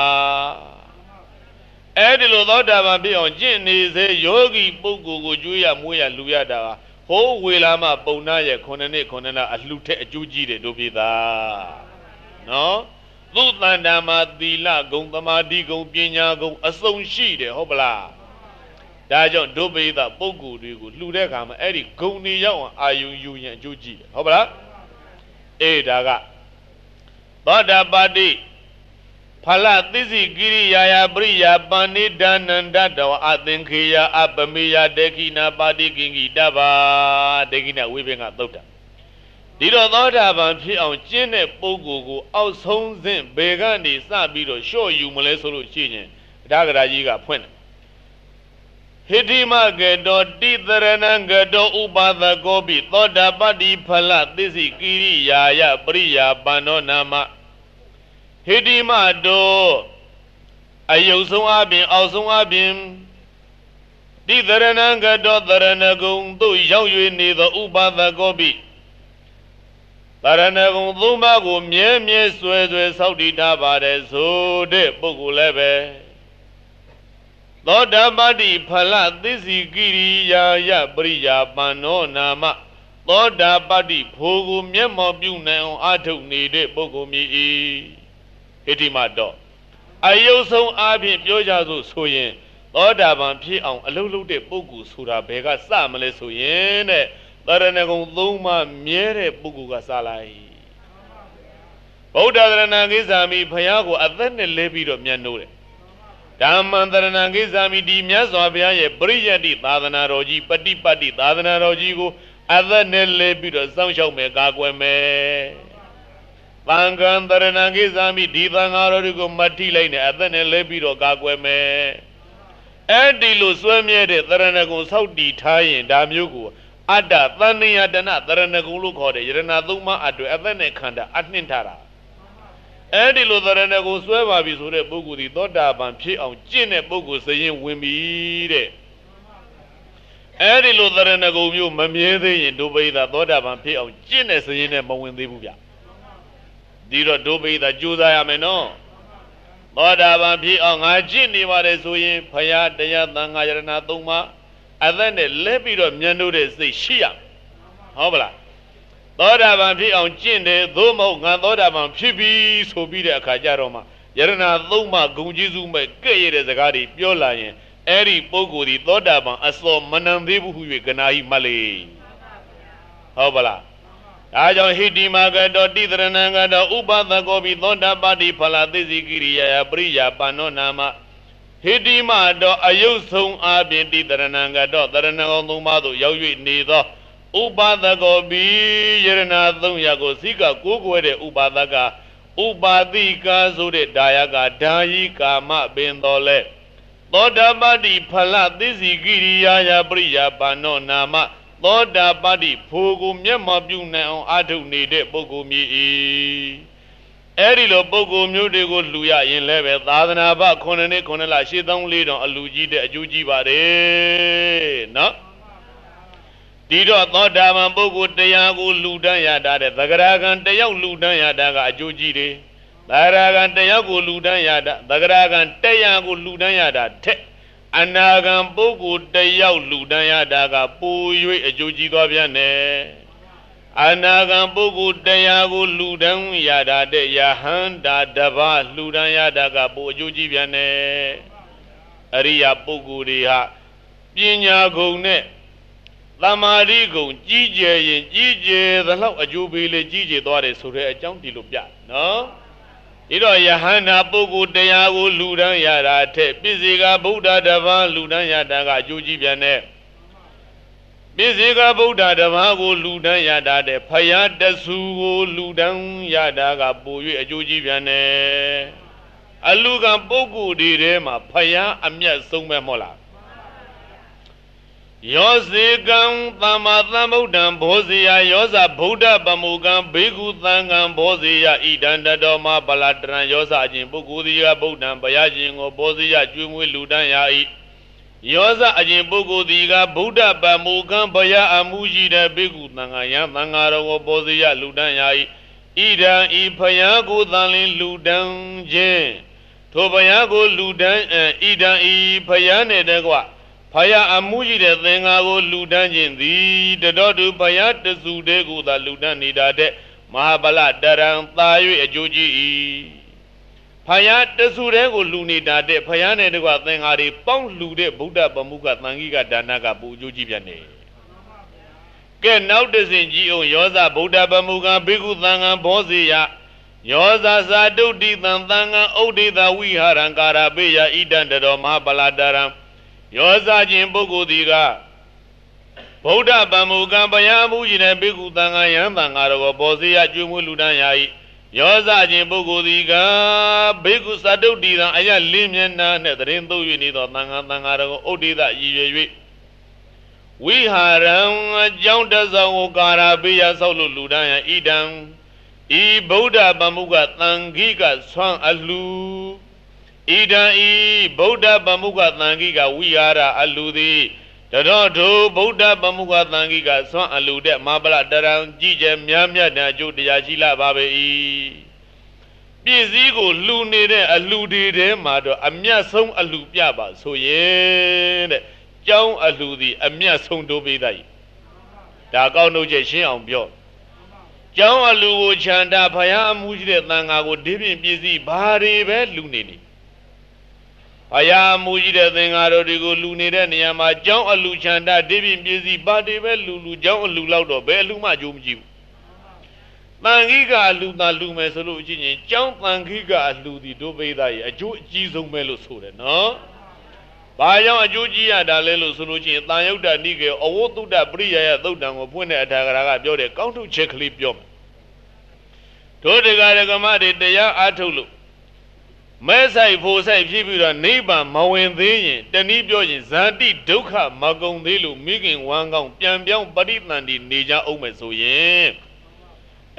အဲ့ဒီလိုသောတာပန်ဖြစ်အောင်ကျင့်နေစေယောဂီပုဂ္ဂိုလ်ကိုကျွေးရမွေးရလူရတာဟိုးဝေလာမပုံနာရဲ့ခုနှစ်နှစ်ခုနှစ်လအလှထက်အကျိုးကြီးတယ်တို့ပြည်သားနော်သူတန်တာမှာသီလဂုံသမာဓိဂုံပညာဂုံအစုံရှိတယ်ဟုတ်ပလားဒါကြောင့်တို့ပြည်သားပုဂ္ဂိုလ်တွေကိုလှူတဲ့အခါမှာအဲ့ဒီဂုံတွေရောက်အောင်အာယုံယူရင်အကျိုးကြီးတယ်ဟုတ်ပလားအေးဒါကသောတာပတိဖလသစ္စိကိရိယာယပရိယာပဏိဒါနန္တတောအသင်္ခေယအပမေယတေခိနာပါတိကိဉ္ကိတဘာတေခိနာဝိပင်ကသုတ်တာဒီတော့သောတာပန်ဖြစ်အောင်ကျင့်တဲ့ပုဂ္ဂိုလ်ကိုအောက်ဆုံးစဉ်ဘေကနေစပြီးတော့လျှော့ယူမလဲဆိုလို့ရှိရင်အဒါကရာကြီးကဖွင့်တယ်ဟိတိမကေတောတိသရဏံကေတောဥပါဒကောပိသောတာပတ္တိဖလသစ္စိကိရိယာယပရိယာပန္နောနာမဟိတိမတောအယုတ်ဆုံးအပြင်အောက်ဆုံးအပြင်တိသရဏံကေတောသရဏဂုံသို့ရောက်၍နေသောဥပါဒကောပိသရဏဂုံသုံးပါးကိုမြဲမြဲဆွဲဆွဲဆောက်တည်ထားပါတယ်ဆိုတဲ့ပုဂ္ဂိုလ်လည်းပဲသောတာပတ္တိဖလသစ္စိကိရိယာယပရိယာပန္နောနာမသောတာပတ္တိဖိုကိုမျက်မှောက်ပြုနိုင်အောင်အာထုတ်နေတဲ့ပုဂ္ဂိုလ်မြည်၏ဟိတိမတော့အယုတ်ဆုံးအားဖြင့်ပြောကြစို့ဆိုရင်သောတာပန်ဖြစ်အောင်အလုံးလုံးတဲ့ပုဂ္ဂိုလ်ဆိုတာဘယ်ကစမလဲဆိုရင်တဲ့သရဏဂုံသုံးပါးမြဲတဲ့ပုဂ္ဂိုလ်ကစလိုက်ဗုဒ္ဓသရဏဂိဇာမိဘုရားကိုအသက်နဲ့လဲပြီးတော့မျက်နှိုးတယ်ဓမ္မံသရဏံကိဇာမိဒီမြတ်စွာဘုရားရဲ့ပရိယတ္တိသာသနာတော်ကြီးပฏิပတ်တိသာသနာတော်ကြီးကိုအသက်နဲ့လဲပြီးတော့စောင့်ရှောက်မယ်ကာကွယ်မယ်သံဃံသရဏံကိဇာမိဒီသံဃာတော်တွေကိုမထိလိုက်နဲ့အသက်နဲ့လဲပြီးတော့ကာကွယ်မယ်အဲ့ဒီလိုစွဲမြဲတဲ့သရဏဂုံဆောက်တည်ထားရင်ဒါမျိုးကိုအတ္တသန္နိယတနသရဏဂုံလို့ခေါ်တယ်ယရဏသုံးပါးအတွက်အသက်နဲ့ခန္ဓာအနှင့်ထားတာအအဲ့ဒီလိုသရဏကိုဆွဲပါပြီဆိုတဲ့ပုဂ္ဂိုလ်ဒီသောတာပန်ဖြစ်အောင်ကျင့်တဲ့ပုဂ္ဂိုလ်စရင်ဝင်ပြီတဲ့အဲ့ဒီလိုသရဏဂုံမျိုးမမြဲသေးရင်ဒုပိသသောတာပန်ဖြစ်အောင်ကျင့်တဲ့စရင်နဲ့မဝင်သေးဘူးဗျဒီတော့ဒုပိသကြိုးစားရမယ်နော်သောတာပန်ဖြစ်အောင်ငါကျင့်နေပါတယ်ဆိုရင်ဖရာတရားသံဃာယရဏသုံးပါးအသက်နဲ့လဲပြီးတော့မြတ်လို့တဲ့စိတ်ရှိရဟုတ်ပလားသောတာပန်ဖြစ်အောင်ကျင့်တယ်သို့မဟုတ်ငါသောတာပန်ဖြစ်ပြီဆိုပြီးတဲ့အခါကျတော့မှယရဏသုံးပါးဂုံကျေးဇူးမဲ့ကဲ့ရဲ့တဲ့စကားတွေပြောလာရင်အဲ့ဒီပုဂ္ဂိုလ်ဒီသောတာပန်အစောမနံသေးဘူးဟု၍ကနာဟိမှတ်လေဟုတ်ပါလားဒါကြောင့်ဟိတိမာကတောတိတရဏံကတောဥပသကောပိသောတာပတိဖလာသိသိကိရိယာပရိယာပန္နောနာမဟိတိမာတောအယုဆုံးအပြင်တိတရဏံကတောတရဏံကောသုံးပါးသို့ရောက်၍နေသောဥပသကောပိယရဏသုံးရာကိုစိကကိုးကွယ်တဲ့ဥပသကဥပါတိကာဆိုတဲ့ဒါယကဒါယိကာမပင်တော်လဲသောတာပတိဖလသိသိကိရိယာယပရိယာပန္နောနာမသောတာပတိဖို့ကိုမျက်မှောက်ပြုနိုင်အောင်အာထုနေတဲ့ပုဂ္ဂိုလ်မြည်၏အဲ့ဒီလိုပုဂ္ဂိုလ်မျိုးတွေကိုလှူရရင်လည်းပဲသာသနာ့ဘခုနှစ်နှစ်ခုနှစ်လရှစ်သောင်းလေးတောင်အလှူကြီးတဲ့အကျိုးကြီးပါတယ်နော်ဒီတော့သောတာပန်ပုဂ္ဂိုလ်တရားကိုလှူဒန်းရတာတဲ့သဂရကံတယောက်လှူဒန်းရတာကအကျိုးကြီးတယ်သဂရကံတယောက်ကိုလှူဒန်းရတာသဂရကံတရားကိုလှူဒန်းရတာထက်အနာဂံပုဂ္ဂိုလ်တယောက်လှူဒန်းရတာကပို၍အကျိုးကြီးသွားပြန်တယ်အနာဂံပုဂ္ဂိုလ်တရားကိုလှူဒန်းရတာတဲ့ယဟန္တာတပါးလှူဒန်းရတာကပိုအကျိုးကြီးပြန်တယ်အရိယာပုဂ္ဂိုလ်တွေဟာပညာဂုဏ်နဲ့သမာဓိဂုဏ်ကြီးကျယ်ရင်ကြီးကျယ်သလောက်အကျိုးပေးလေကြီးကျယ်သွားတယ်ဆိုတဲ့အကြောင်းဒီလိုပြနော်ဒီတော့ယဟန္တာပုဂ္ဂိုလ်တရားကိုလှူဒန်းရတာထက်ပိစိကဗုဒ္ဓတပါးလှူဒန်းရတာကအကျိုးကြီးပြန်တယ်ပိစိကဗုဒ္ဓတပါးကိုလှူဒန်းရတာတဲ့ဖယားတဆူကိုလှူဒန်းရတာကပို၍အကျိုးကြီးပြန်တယ်အလူကံပုဂ္ဂိုလ်တွေထဲမှာဖယားအမျက်ဆုံးပဲမဟုတ်လားယောဇေကံသမ္မာသမ္ဗုဒ္ဓံဘောဇေယယောဇဗုဒ္ဓပမုကံဘေကုသံဃံဘောဇေယဣဒံတတော်မှာပလတရံယောဇအချင်းပုဂ္ဂိုလ်သည်ကဗုဒ္ဓံဘုရားရှင်ကိုဘောဇေယကျွေးမွေးလူတန်းရ၏ယောဇအချင်းပုဂ္ဂိုလ်သည်ကဗုဒ္ဓပမုကံဘုရားအမှုရှိတဲ့ဘေကုသံဃာယံသံဃာတော်ကိုဘောဇေယလူတန်းရ၏ဣဒံဤဘုရားကိုသံလင်းလူတန်းခြင်းထိုဘုရားကိုလူတန်းဣဒံဤဘုရားနဲ့တကွဖယားအမှုရှိတဲ့သင်္ဃာကိုလူတန်းခြင်းသည်တတော်သူဖယားတစုတည်းကိုသာလူတန်းနေတာတဲ့မဟာဗလတရံသာ၍အကျိုးကြီး၏ဖယားတစုတည်းကိုလူနေတာတဲ့ဖယားနဲ့တကွသင်္ဃာတွေပေါင်းလူတဲ့ဗုဒ္ဓဗမုကသံဃိကဒါနကပူအကျိုးကြီးပြန်တယ်ကဲနောက်တစ်ဆင့်ကြည့်အောင်ယောဇဗုဒ္ဓဗမုကဘေကုသံဃံဘောဇေယယောဇသာတုဋ္ဌိသံသံဃံဥဒိသဝိဟာရံကာရပေယဣဒံတတော်မဟာဗလတရံယောဇခြင်းပုဂ္ဂိုလ်ဒီကဗုဒ္ဓဗမုကံဘယမှုရှိတဲ့ဘေကုသံဃာယံသံဃာတော်ကိုဘောဇေယကျွေးမွေးလူတန်းရ၏ယောဇခြင်းပုဂ္ဂိုလ်ဒီကဘေကုသတုဋ္ဌိသံအယလင်းမျက်နှာနဲ့တရင်သုံး၍နေသောသံဃာသံဃာတော်ကိုဥဒိသရည်ရွယ်၍ဝိဟာရံအကြောင်းတဆောကိုကာရပေယဆောက်လို့လူတန်းရဣဒံဤဗုဒ္ဓဗမုကသံဃိကဆွမ်းအလှဣဒံဤဗုဒ္ဓပမုခသံဃိကဝိဟာရအလူသည်တတော်ထိုဗုဒ္ဓပမုခသံဃိကဆွမ်းအလူတဲ့မဟာဗလတရံကြည်ကျယ်မြတ်မြတ်တဲ့အကျိုးတရားရှိလာပါပေ၏ပြည့်စည်းကိုလှူနေတဲ့အလှူတွေထဲမှာတော့အမြတ်ဆုံးအလှူပြပါဆိုရင်တဲ့ကျောင်းအလှူသည်အမြတ်ဆုံးတို့ပေးသည်ဒါကောင်းတို့ချက်ရှင်းအောင်ပြောကျောင်းအလှူကိုခြံတာဖယားအမှုရှိတဲ့သံဃာကိုဒီပြင်ပြည့်စည်းဘာတွေပဲလှူနေနေဘုရားမူကြီးတဲ့သင်္ဃာတော်တွေကိုလူနေတဲ့နေရာမှာကျောင်းအလူချန္တာဒေဝိပစ္စည်းပါတိပဲလူလူကျောင်းအလူလောက်တော့ဘယ်အလူမှကြိုးမကြည့်ဘူး။တန်ခိကအလူသာလူမယ်ဆိုလို့အချင်းချင်းကျောင်းတန်ခိကအလူဒီဒုပိသရဲ့အကျိုးအကြီးဆုံးပဲလို့ဆိုတယ်နော်။ဘာကြောင့်အကျိုးကြီးရတာလဲလို့ဆိုလို့ချင်းတန်ယုတ်တနိကေအဝုသုတ္တပရိယယသုတ်တံကိုဖွင့်တဲ့အထာဂရာကပြောတဲ့ကောင်းထုတ်ချက်ကလေးပြောမယ်။တို့တရားဓမ္မတွေတရားအားထုတ်လို့မဲဆိုင်ဖို့ဆိုင်ဖြစ်ပြီးတော့နိဗ္ဗာန်မဝင်သေးရင်တနည်းပြောရင်ဇာတိဒုက္ခမကုန်သေးလို့မိခင်ဝမ်းကောင်းပြန်ပြောင်းပရိသန္တိနေကြအောင်မယ်ဆိုရင်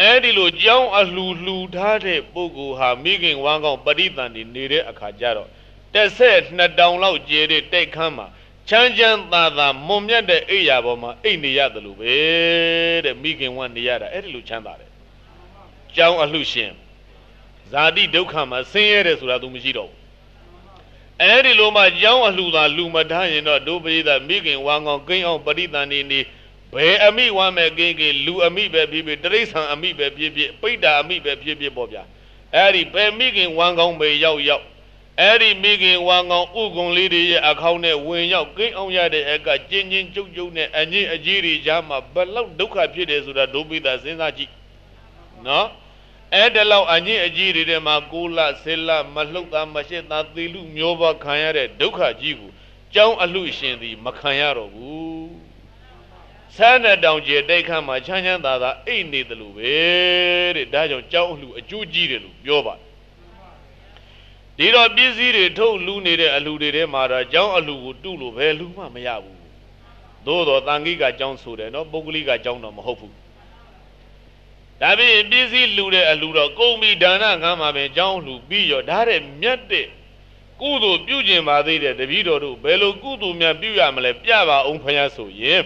အဲဒီလိုကြောင်းအလှူလှူထားတဲ့ပုဂ္ဂိုလ်ဟာမိခင်ဝမ်းကောင်းပရိသန်နေနေတဲ့အခါကျတော့တစ်ဆက်နှစ်တောင်လောက်ကျဲတဲ့တိုက်ခန်းမှာချမ်းချမ်းသာသာမွန်မြတ်တဲ့အိယာပေါ်မှာအိတ်နေရတယ်လို့ပဲတဲ့မိခင်ဝမ်းနေရတာအဲ့ဒီလိုချမ်းသာတယ်ကြောင်းအလှူရှင်ဇာတိဒုက္ခမှာဆင်းရဲတယ်ဆိုတာ तू မရှိတော့ဘူးအဲ့ဒီလိုမှကြောင်းအလှူသာလူမထားရင်တော့ဒုပရိသမိခင်ဝမ်းကောင်းကိန်းအောင်ပရိသန်နေနေဘယ်အမိဝမ်းမဲ့ကိန်းကိန်းလူအမိပဲဖြစ်ဖြစ်တရိษံအမိပဲဖြစ်ဖြစ်ပိဋ္ဌာအမိပဲဖြစ်ဖြစ်ပေါ့ဗျာအဲ့ဒီဘယ်မိခင်ဝမ်းကောင်းပဲရောက်ရောက်အဲ့ဒီမိခင်ဝမ်းကောင်းဥကုံလေးတွေရဲ့အခေါင်းနဲ့ဝင်ရောက်ကိန်းအောင်ရတဲ့အကကျင်းချင်းကျုပ်ကျုပ်နဲ့အငင်းအကြီးတွေကြားမှာဘယ်လောက်ဒုက္ခဖြစ်တယ်ဆိုတာဒုပိသစဉ်းစားကြည့်နော်အဲ့ဒါလောက်အငင်းအကြီးတွေထဲမှာကိုလဆေလမလှုပ်သားမရှိသားသီလူမျိုးပါခံရတဲ့ဒုက္ခကြီးကိုကြောင်းအလှရှင်သည်မခံရတော့ဘူးဆန်းတဲ့တောင်ကျတိုက်ခန်းမှာချမ်းချမ်းသာသာအိတ်နေတယ်လို့ပဲတဲ့ဒါကြောင့်ကြောင်းအလှအကျိုးကြီးတယ်လို့ပြောပါဒီတော့ပစ္စည်းတွေထုတ်လူနေတဲ့အလှတွေထဲမှာတော့ကြောင်းအလှကိုတုလို့ပဲလူမှမရဘူးသို့တော်တန်ခိကကြောင်းဆိုတယ်နော်ပုဂ္ဂလိကကြောင်းတော့မဟုတ်ဘူးဒါပြင်ပစ္စည်းလူတဲ့အလှတော့ကုန်ပြီဒါနခံမှာပဲကြောင်းလှပြီးရောဒါတဲ့မြတ်တဲ့ကုသိုလ်ပြုကျင်ပါသေးတဲ့တပည့်တော်တို့ဘယ်လိုကုသိုလ်များပြုရမလဲပြပါအောင်ဖယားဆိုရင်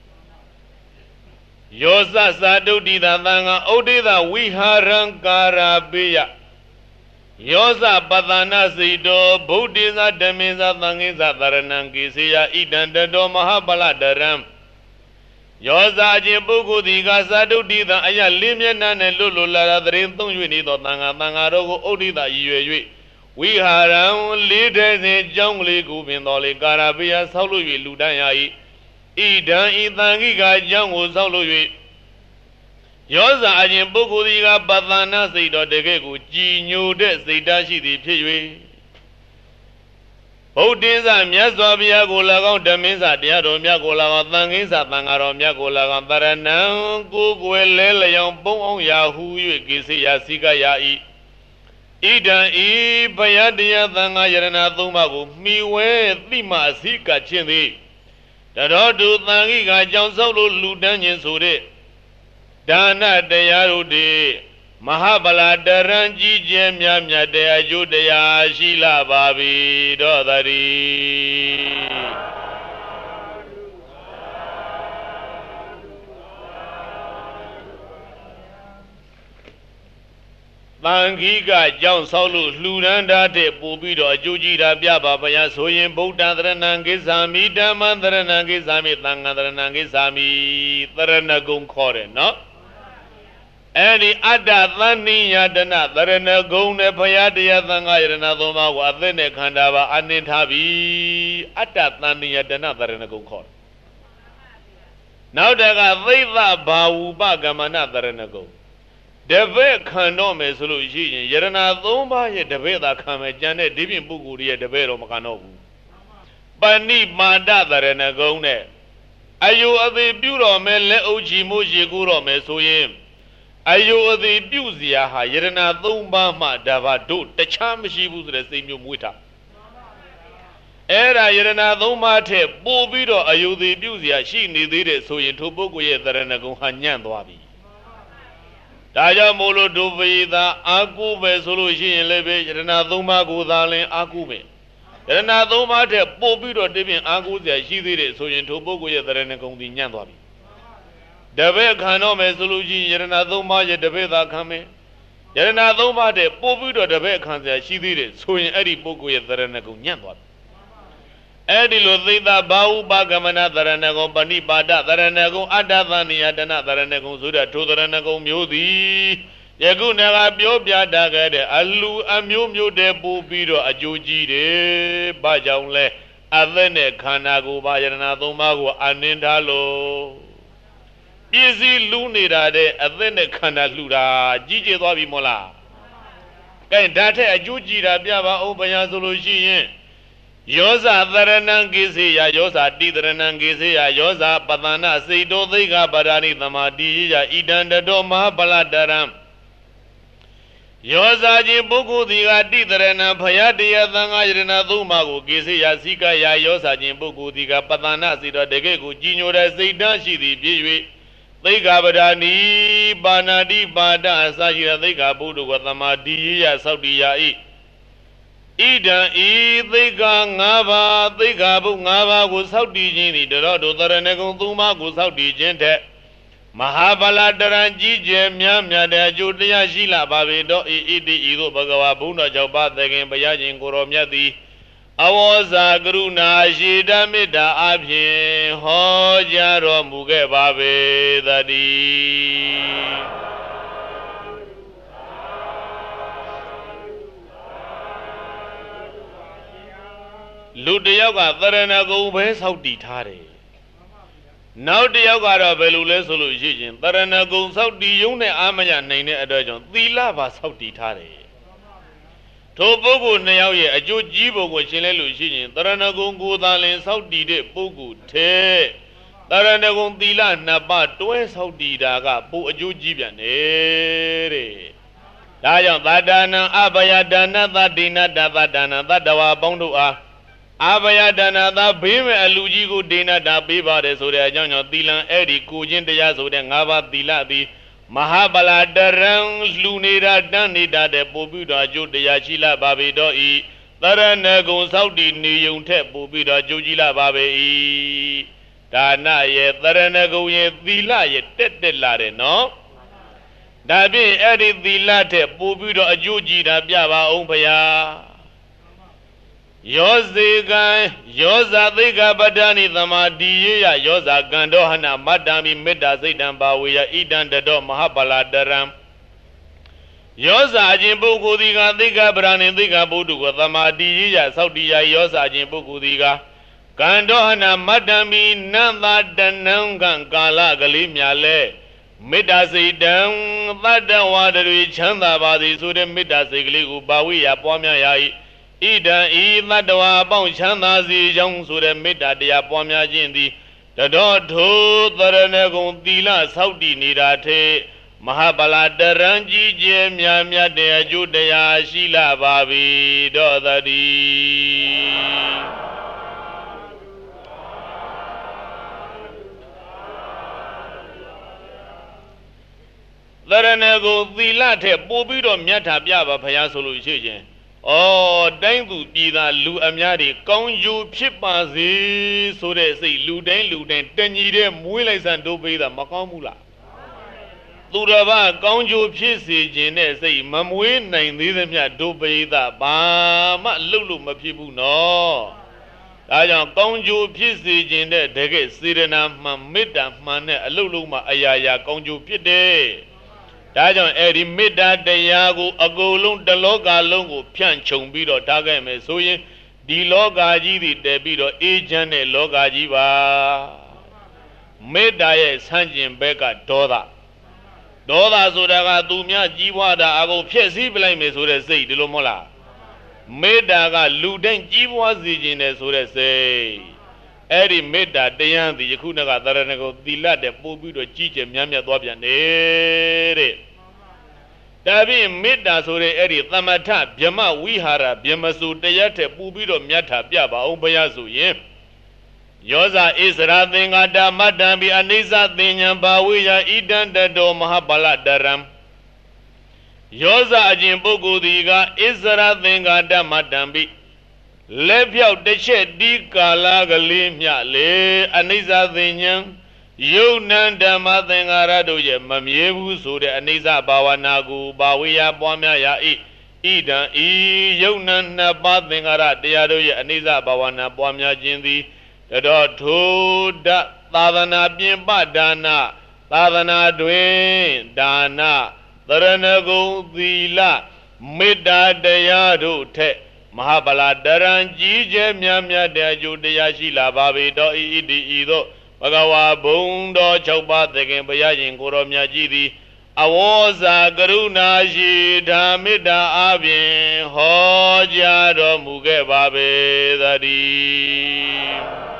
ယောဇသာဒုတိတသံဃာဩဒိသဝိဟာရံကာရာပေယယောဇပသနာစိတောဗုဒ္ဓေသဓမ္မေသသံဃေသသရဏံကိစေယဣဒံတတောမဟာပလတရံယောဇာခြင်းပုဂ္ဂိုလ်ဒီကသာဒုတိတအယလေးမျက်နှာနဲ့လွတ်လွတ်လာတာတရင်သုံး၍နေသောသံဃာသံဃာတို့ကိုဩဒိသရည်ရွယ်၍ဝိဟာရံလေးတဲ့စဉ်ကြောင်းကလေးကိုပင်တော်လေကာရာပေယဆောက်လို့၍လူတန်းရ၏ဣဒံဤသံဃိကအကြောင်းကိုဆောက်လို့၍ယောဇာအခြင်းပုဂ္ဂိုလ်ဒီကပသနာစိတ်တော်တကယ်ကိုကြည်ညိုတဲ့စိတ်ဓာတ်ရှိသည်ဖြစ်၍ဗုဒ္ဓင်းစမြတ်စွာဘုရားကို၎င်းဓမ္မင်းစတရားတော်မြတ်ကို၎င်းသံဃင်းစသံဃာတော်မြတ်ကို၎င်းတရဏံကိုယ်ွယ်လဲလျောင်ပုံအောင်ရာဟု၍ကိစေယစိကရာဤဣဒံဤဘယတရားသံဃာယရဏသုံးပါးကိုမှီဝဲသိမှအစိကခြင်းသည်တတော်သူသံဃိကအကြောင်းဆောက်လို့လူတန်းခြင်းဆိုတဲ့ဒါနတရားတို့ဒီမဟာဗလာတရံကြီးကျယ်မြတ်မြတ်တရားကျိုးတရားရှိလာပါပြီတော့သတည်းသံဃိကအကြောင်းဆောက်လို့လှူဒန်းတာတဲ့ပို့ပြီးတော့အကျိုးကြီးတာပြပါဘုရားဆိုရင်ဗုဒ္ဓသရဏံကိစ္ဆာမိဓမ္မသရဏံကိစ္ဆာမိသံဃာသရဏံကိစ္ဆာမိသရဏဂုံခေါ်တယ်နော်အဲ့ဒီအတ္တသန္နိယတနာသရဏဂုံနဲ့ဘုရားတရားသံဃာယရဏသုံးပါးကိုအသက်နဲ့ခန္ဓာပါအနှင်ထားပြီအတ္တသန္နိယတနာသရဏဂုံခေါ်တယ်နောက်တကသိသဘာဝုပကမ္မနာသရဏဂုံတပည့်ခံတော့မယ်ဆိုလို့ရှိရင်ယရဏသုံးပါးရဲ့တပည့်သာခံမယ်ကြံတဲ့ဒီပြင်ပုဂ္ဂိုလ်ရဲ့တပည့်တော့မခံတော့ဘူးပဏိမာဒသရဏဂုံနဲ့အယုအသေးပြုတော်မယ်လက်အုပ်ချီမိုးရေကူတော့မယ်ဆိုရင်အယုအသေးပြုစရာဟာယရဏသုံးပါးမှဒါပါတို့တခြားမရှိဘူးဆိုတဲ့စိတ်မျိုးမွေးထားအဲ့ဒါယရဏသုံးပါးထက်ပို့ပြီးတော့အယုသေးပြုစရာရှိနေသေးတယ်ဆိုရင်ထိုပုဂ္ဂိုလ်ရဲ့သရဏဂုံဟာညံ့သွားပြီဒါကြောင့်မို့လို့ဒုပိသာအာကုပဲဆိုလို့ရှိရင်လည်းပဲယရဏသုံးပါးကိုသာလင်အာကုပဲယရဏသုံးပါးထက်ပို့ပြီးတော့တပြင်းအာကုစရာရှိသေးတယ်ဆိုရင်ထိုပုဂ္ဂိုလ်ရဲ့သရဏဂုံဒီညံ့သွားပြီတပည့်ခံတော့မယ်ဆိုလို့ရှိရင်ယရဏသုံးပါးရဲ့တပည့်သာခံမယ်ယရဏသုံးပါးတဲ့ပို့ပြီးတော့တပည့်ခံစရာရှိသေးတယ်ဆိုရင်အဲ့ဒီပုဂ္ဂိုလ်ရဲ့သရဏဂုံညံ့သွားပြီအဲ့ဒီလိုသိသဘာဝပကမနာသရဏဂုံပဏိပါဒသရဏဂုံအတ္တသနိယတနာသရဏဂုံဆိုတဲ့ထိုသရဏဂုံမျိုးသည်ယခုနကပြောပြတာခဲ့တဲ့အလူအမျိုးမျိုးတည်းပို့ပြီးတော့အကျိုးကြီးတယ်။ဘာကြောင့်လဲအသက်နဲ့ခန္ဓာကိုယ်ပါယရဏသုံးပါးကိုအနှင်းထားလို့ပစ္စည်းလူနေတာတဲ့အသက်နဲ့ခန္ဓာလှူတာကြီးကျယ်သွားပြီမို့လား။ကဲဒါထက်အကျိုးကြီးတာပြပါဦးဘုရားဆိုလို့ရှိရင်ယောဇာသရဏံကိစေယယောဇာတိသရဏံကိစေယယောဇာပသနာစေတောသိက္ခာပဒာနိသမာတိယဣဒံတတောမဟာပလတရံယောဇာခြင်းပုဂ္ဂိုလ်ဒီကတိသရဏံဖယားတရားသံဃာယရဏသုံးပါးကိုကိစေယစိကယယောဇာခြင်းပုဂ္ဂိုလ်ဒီကပသနာစေတောတကယ်ကိုကြီးညိုတဲ့စိတ်ဓာတ်ရှိသည်ဖြစ်၍သိက္ခာပဒာနိပါဏာတိပါဒအစာရှိတဲ့သိက္ခာပုဒ်တို့ကသမာဓိရဆောက်တည်ရ၏ဣဒံဤသိက္ခာ၅ပါးသိက္ခာပုဒ်၅ပါးကိုဆောက်တည်ခြင်းသည်တရောတို့တရဏဂုံသုံးပါးကိုဆောက်တည်ခြင်းထက်မဟာဗလာတရံကြီးကျယ်များမြတ်တဲ့အကျိုးတရားရှိလာပါပေတော့ဤဣတိဤသို့ဘဂဝါဘုန်းတော်ကြောင့်ပါသခင်ဘုရားရှင်ကိုရောမြတ်သည်အဝေါဇာကရုဏာရှိတမေတ္တာအဖြင့်ဟောကြားတော်မူခဲ့ပါပေသတည်းလူတယောက်ကသရဏဂုံပဲဆောက်တည်ထားတယ်နောက်တယောက်ကတော့ဘယ်လိုလဲဆိုလို့ရှိရင်သရဏဂုံဆောက်တည်ရုံနဲ့အာမရနိုင်တဲ့အတွက်ကြောင့်သီလပါဆောက်တည်ထားတယ်ထိုပုဂ္ဂိုလ်နှစ်ယောက်ရဲ့အကျိုးကြီးပုံကိုရှင်းလဲလို့ရှိရင်သရဏဂုံကိုသာလင်ဆောက်တည်တဲ့ပုဂ္ဂိုလ်ထဲသရဏဂုံသီလနှစ်ပါးတွဲဆောက်တည်တာကပိုအကျိုးကြီးပြန်တယ်တဲ့ဒါကြောင့်သတ္တနာအဘယဒါနသတ္တိနတသတ္တနာသတ္တဝါပေါင်းတို့အားအဘယဒါနသာဘေးမဲ့အလူကြီးကိုဒေနတာပေးပါတယ်ဆိုတဲ့အကြောင်းကြောင့်သီလအဲ့ဒီကိုချင်းတရားဆိုတဲ့၅ပါးသီလသည်မဟာဗလာတရံလူနေတာတန်းနေတာတဲ့ပို့ပြီးတော့အကျိုးတရားရှိလာပါပေတော့ဤသရဏဂုံဆောက်တည်နေုံထက်ပို့ပြီးတော့အကျိုးကြီးလာပါပေ၏ဒါနရဲ့သရဏဂုံရဲ့သီလရဲ့တက်တက်လာတယ်နော်ဒါဖြင့်အဲ့ဒီသီလထက်ပို့ပြီးတော့အကျိုးကြီးတာပြပါအောင်ဗျာယောဇေကံယောဇာသိက္ခာပဒနိသမာဓိယယောဇာကံတော်ဟနမတ္တမိမေတ္တာစိတ်တံပါဝေယဣတံတတော်မဟာပလာတရံယောဇာအခြင်းပုဂ္ဂိုလ်ဒီကသိက္ခာပဒနိသိက္ခာပုဒ်ကိုသမာဓိယသောက်တိယယောဇာအခြင်းပုဂ္ဂိုလ်ဒီကကံတော်ဟနမတ္တမိနန္တာတနံကံကာလကလေးမြလဲမေတ္တာစိတ်တံသတ္တဝါတွေချမ်းသာပါသည်ဆိုတဲ့မေတ္တာစိတ်ကလေးကိုပါဝေယပွားများရ၏ဣဒံဤသတ္တဝါအပေါင်းချမ်းသာစေကြောင်းဆိုတဲ့မေတ္တာတရားပွားများခြင်းသည်တတော်ထိုသရဏဂုံသီလဆောက်တည်နေတာထေမဟာဗလာတရံကြီးကျယ်မြတ်မြတ်တဲ့အကျိုးတရားရှိလာပါပြီတော့သတည်းသရဏဂုံသီလထက်ပို့ပြီးတော့မြတ်တာပြပါဘုရားဆိုလို့ရှိရင်ဩတိုင်းသူပြည်သားလူအများတွေကောင်းကျိုးဖြစ်ပါစေဆိုတဲ့စိတ်လူတိုင်းလူတိုင်းတညီတဲ့မွေးလိုက်စံတို့ပေးတာမကောင်းဘူးလားသူတော်ဘာကောင်းကျိုးဖြစ်စေခြင်းနဲ့စိတ်မမွေးနိုင်သေးသမျှတို့ပေးတာဘာမှလှုပ်လို့မဖြစ်ဘူးနော်ဒါကြောင့်ကောင်းကျိုးဖြစ်စေခြင်းတဲ့တကယ်စေရနာမှန်မေတ္တာမှန်နဲ့အလုပ်လုံးမှာအရာရာကောင်းကျိုးဖြစ်တယ်ဒါကြောင့်အဲ့ဒီမေတ္တာတရားကိုအကုန်လုံးတလောကလုံးကိုဖြန့်ခြုံပြီးတော့ထားခဲ့မယ်ဆိုရင်ဒီလောကကြီးတွေတည်ပြီးတော့အေးချမ်းတဲ့လောကကြီးပါမေတ္တာရဲ့ဆန့်ကျင်ဘက်ကဒေါသဒေါသဆိုတာကသူများကြီးပွားတာအကုန်ဖျက်ဆီးပလိုက်မယ်ဆိုတဲ့စိတ်ဒီလိုမဟုတ်လားမေတ္တာကလူတိုင်းကြီးပွားစေခြင်းနဲ့ဆိုတဲ့စိတ်အဲ့ဒီမေတ္တာတရားသည်ယခုနကသရဏဂုံသီလတဲ့ပို့ပြီးတော့ကြီးကျယ်မြတ်မြတ်သွားပြန်တယ်တဲ့ဒါဖြင့်မေတ္တာဆိုတဲ့အဲ့ဒီသမထဗြဟ္မဝိဟာရဗြဟ္မစုတရားထက်ပို့ပြီးတော့မြတ်တာပြပါအောင်ဘုရားဆိုရင်ယောဇာဣစရာသင်္ဃာတမတ္တံဘိအနိစ္စသင်္ညာဘာဝေယဣဒံတတောမဟာပလတရံယောဇာအခြင်းပုဂ္ဂိုလ်ဒီကဣစရာသင်္ဃာတမတ္တံဘိလက်ဖြောက်တစ်ချက်ဒီကာလကလေးမြလေအနိစ္စသင်္ညာယုတ်နံဓမ္မသင်္ဃာရတို့ရဲ့မမြဲဘူးဆိုတဲ့အနိစ္စဘာဝနာကိုဘာဝေယပွားများရ၏ဣဒံဤယုတ်နံနှစ်ပါးသင်္ဃာရတရားတို့ရဲ့အနိစ္စဘာဝနာပွားများခြင်းသည်တတော်ထိုဒသာသနာပြင်ပဒါနသာသနာတွင်ဒါနသရဏဂုံသီလမေတ္တာတရားတို့ထက်မဟာဗလာတရံကြီးကျယ်မြတ်မြတ်တဲ့အကျိုးတရားရှိလာပါပေတော့ဤဤဒီဤသို့ဘဂဝါဘုံတော်၆ပါးသခင်ဘုရားရှင်ကိုတော်မြတ်ကြီးသည်အဝေါဇာကရုဏာရှိဓမ္မေတ္တာအပြင်ဟောကြားတော်မူခဲ့ပါပေသတည်း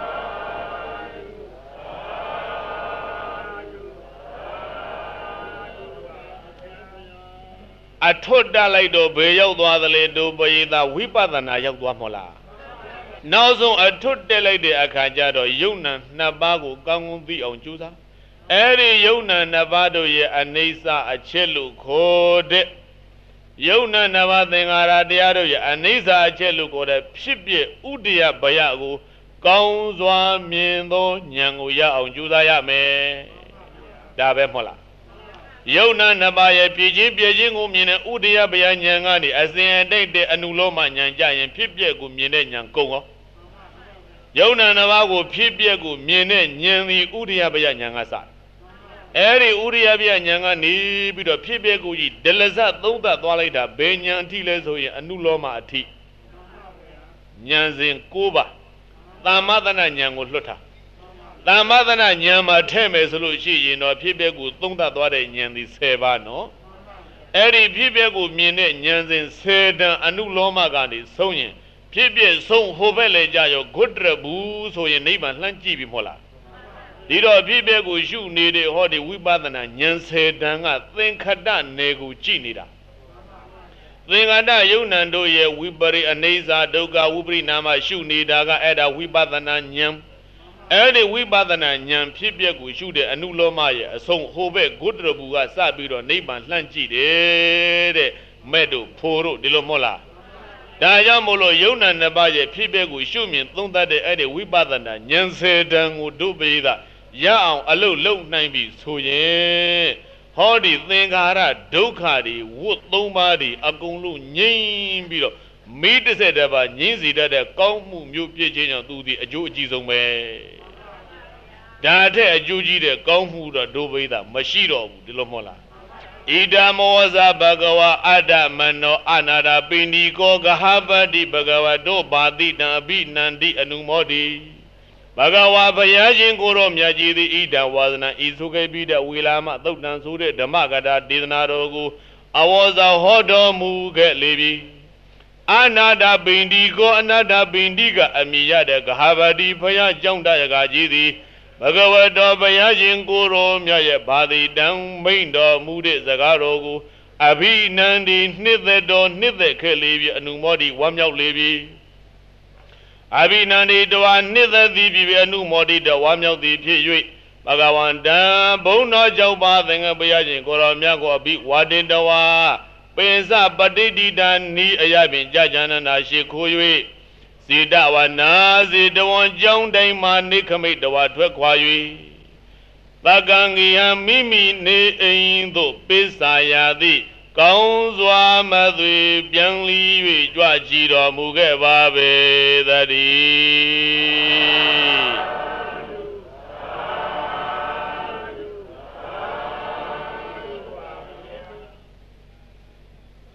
အထွတ်တက်လိုက်တော့ဘေရောက်သွားသလေတို့ပရိသဝိပဿနာရောက်သွားမလားနောက်ဆုံးအထွတ်တက်လိုက်တဲ့အခါကျတော့ယုံနာနှစ်ပါးကိုကောင်းကောင်းသိအောင်ကြိုးစား Eri Yona Navado ye Anisa Achelu Kode Yona Navadingara Diado ye Anisa Achelu Kode Pshipye Udia Bayago Kaunzwa Miendo Nyanguya Onjudaya me Dabe Mola Yona Nabaya Pijin Pijin Mine Udia Bayanyangani as the end de Anuloma Nyanjayan Pipye Gumine Nyankongo Yona Navago Pipye Gumine Nyani Udia Bayanyangasa Eri Uriabia Nyanga ni bido Pipye Guji Delaza Donda Dwalida Benyan Tileso Anuloma Ati Nyanzin Kuba Tamadana Nyango Lota Tamadana Nyama Teme Solushi in or Pibegu Tunda Dwade Nyandi Seva no Eri Pibegu Mine Nyanzin Seda Anuloma Gandhi Sonye Pibye Song Hobele Jayo Gudrabu so ye neighbor Lanchi Bimola Dido Pibegu Shu needed Hodi Wibadana Nyanse Danga Thinkada Negu Chinida Thingada Yunando ye Wibari Aneza Doga Wubri Nama Shu Nidaga Eda Wibadana Nyam Eri Wibadana Nyam Pibegu Shu de Anuloma ye a song Hobe Gudrabuga Sabido neighbor Lanchi de Medo Poro Dilomola Dayamolo Yona Nabaye Pibegu Shumin Thunda de Edi Wibadana Nyanse Dangu Dubida Yao Alo Low Nambi Soye Hodi Thingara Dokadi Wood Lombadi Agulu Yin Bido Meet the Sedaba Ninzi that the Komu Mupijan to the Ajoji Zome Date Ajoji the Komu the Dubida Mashido Dilomola Ida Moza Bagawa Adamano Anada Bindi Goga Habadi Bagawa Do Badi Nabi Nandi Anumodi Bagawa Bayajin Gorom Yaji Ida was na Isuke Bida Wilama Dodan Sude Damagada Dinarogu I was a hodo muge levi Anada Bindigo Anada Bindiga Amiyada Gahabadi Paya Jonda Gajidi Bagawado Bayajin Guru Mya Badi Dang Bindo Mude Zagarogu Abi Nandi Nithe Don Nithe Kelevi Anumodi Wamya Levi Abi Nandi Doa Nithe Dibi Anumodi the Wamya Dibi Bagawanda Bona Jauba Thanga Bayajin Guru Myago Abi Wadin Dawa Pensa Badidi Dan Ni Ayabin Jajana Nashi Kuyi Sida wa nazi the one John Dayma Nikamate the water quay. Bagangia Mimi ne indo Pisayadi, Kaunzwa Madri, ပြန် လီ ၍ကြွကြည်တော်မူခဲ့ပါပဲသတည်း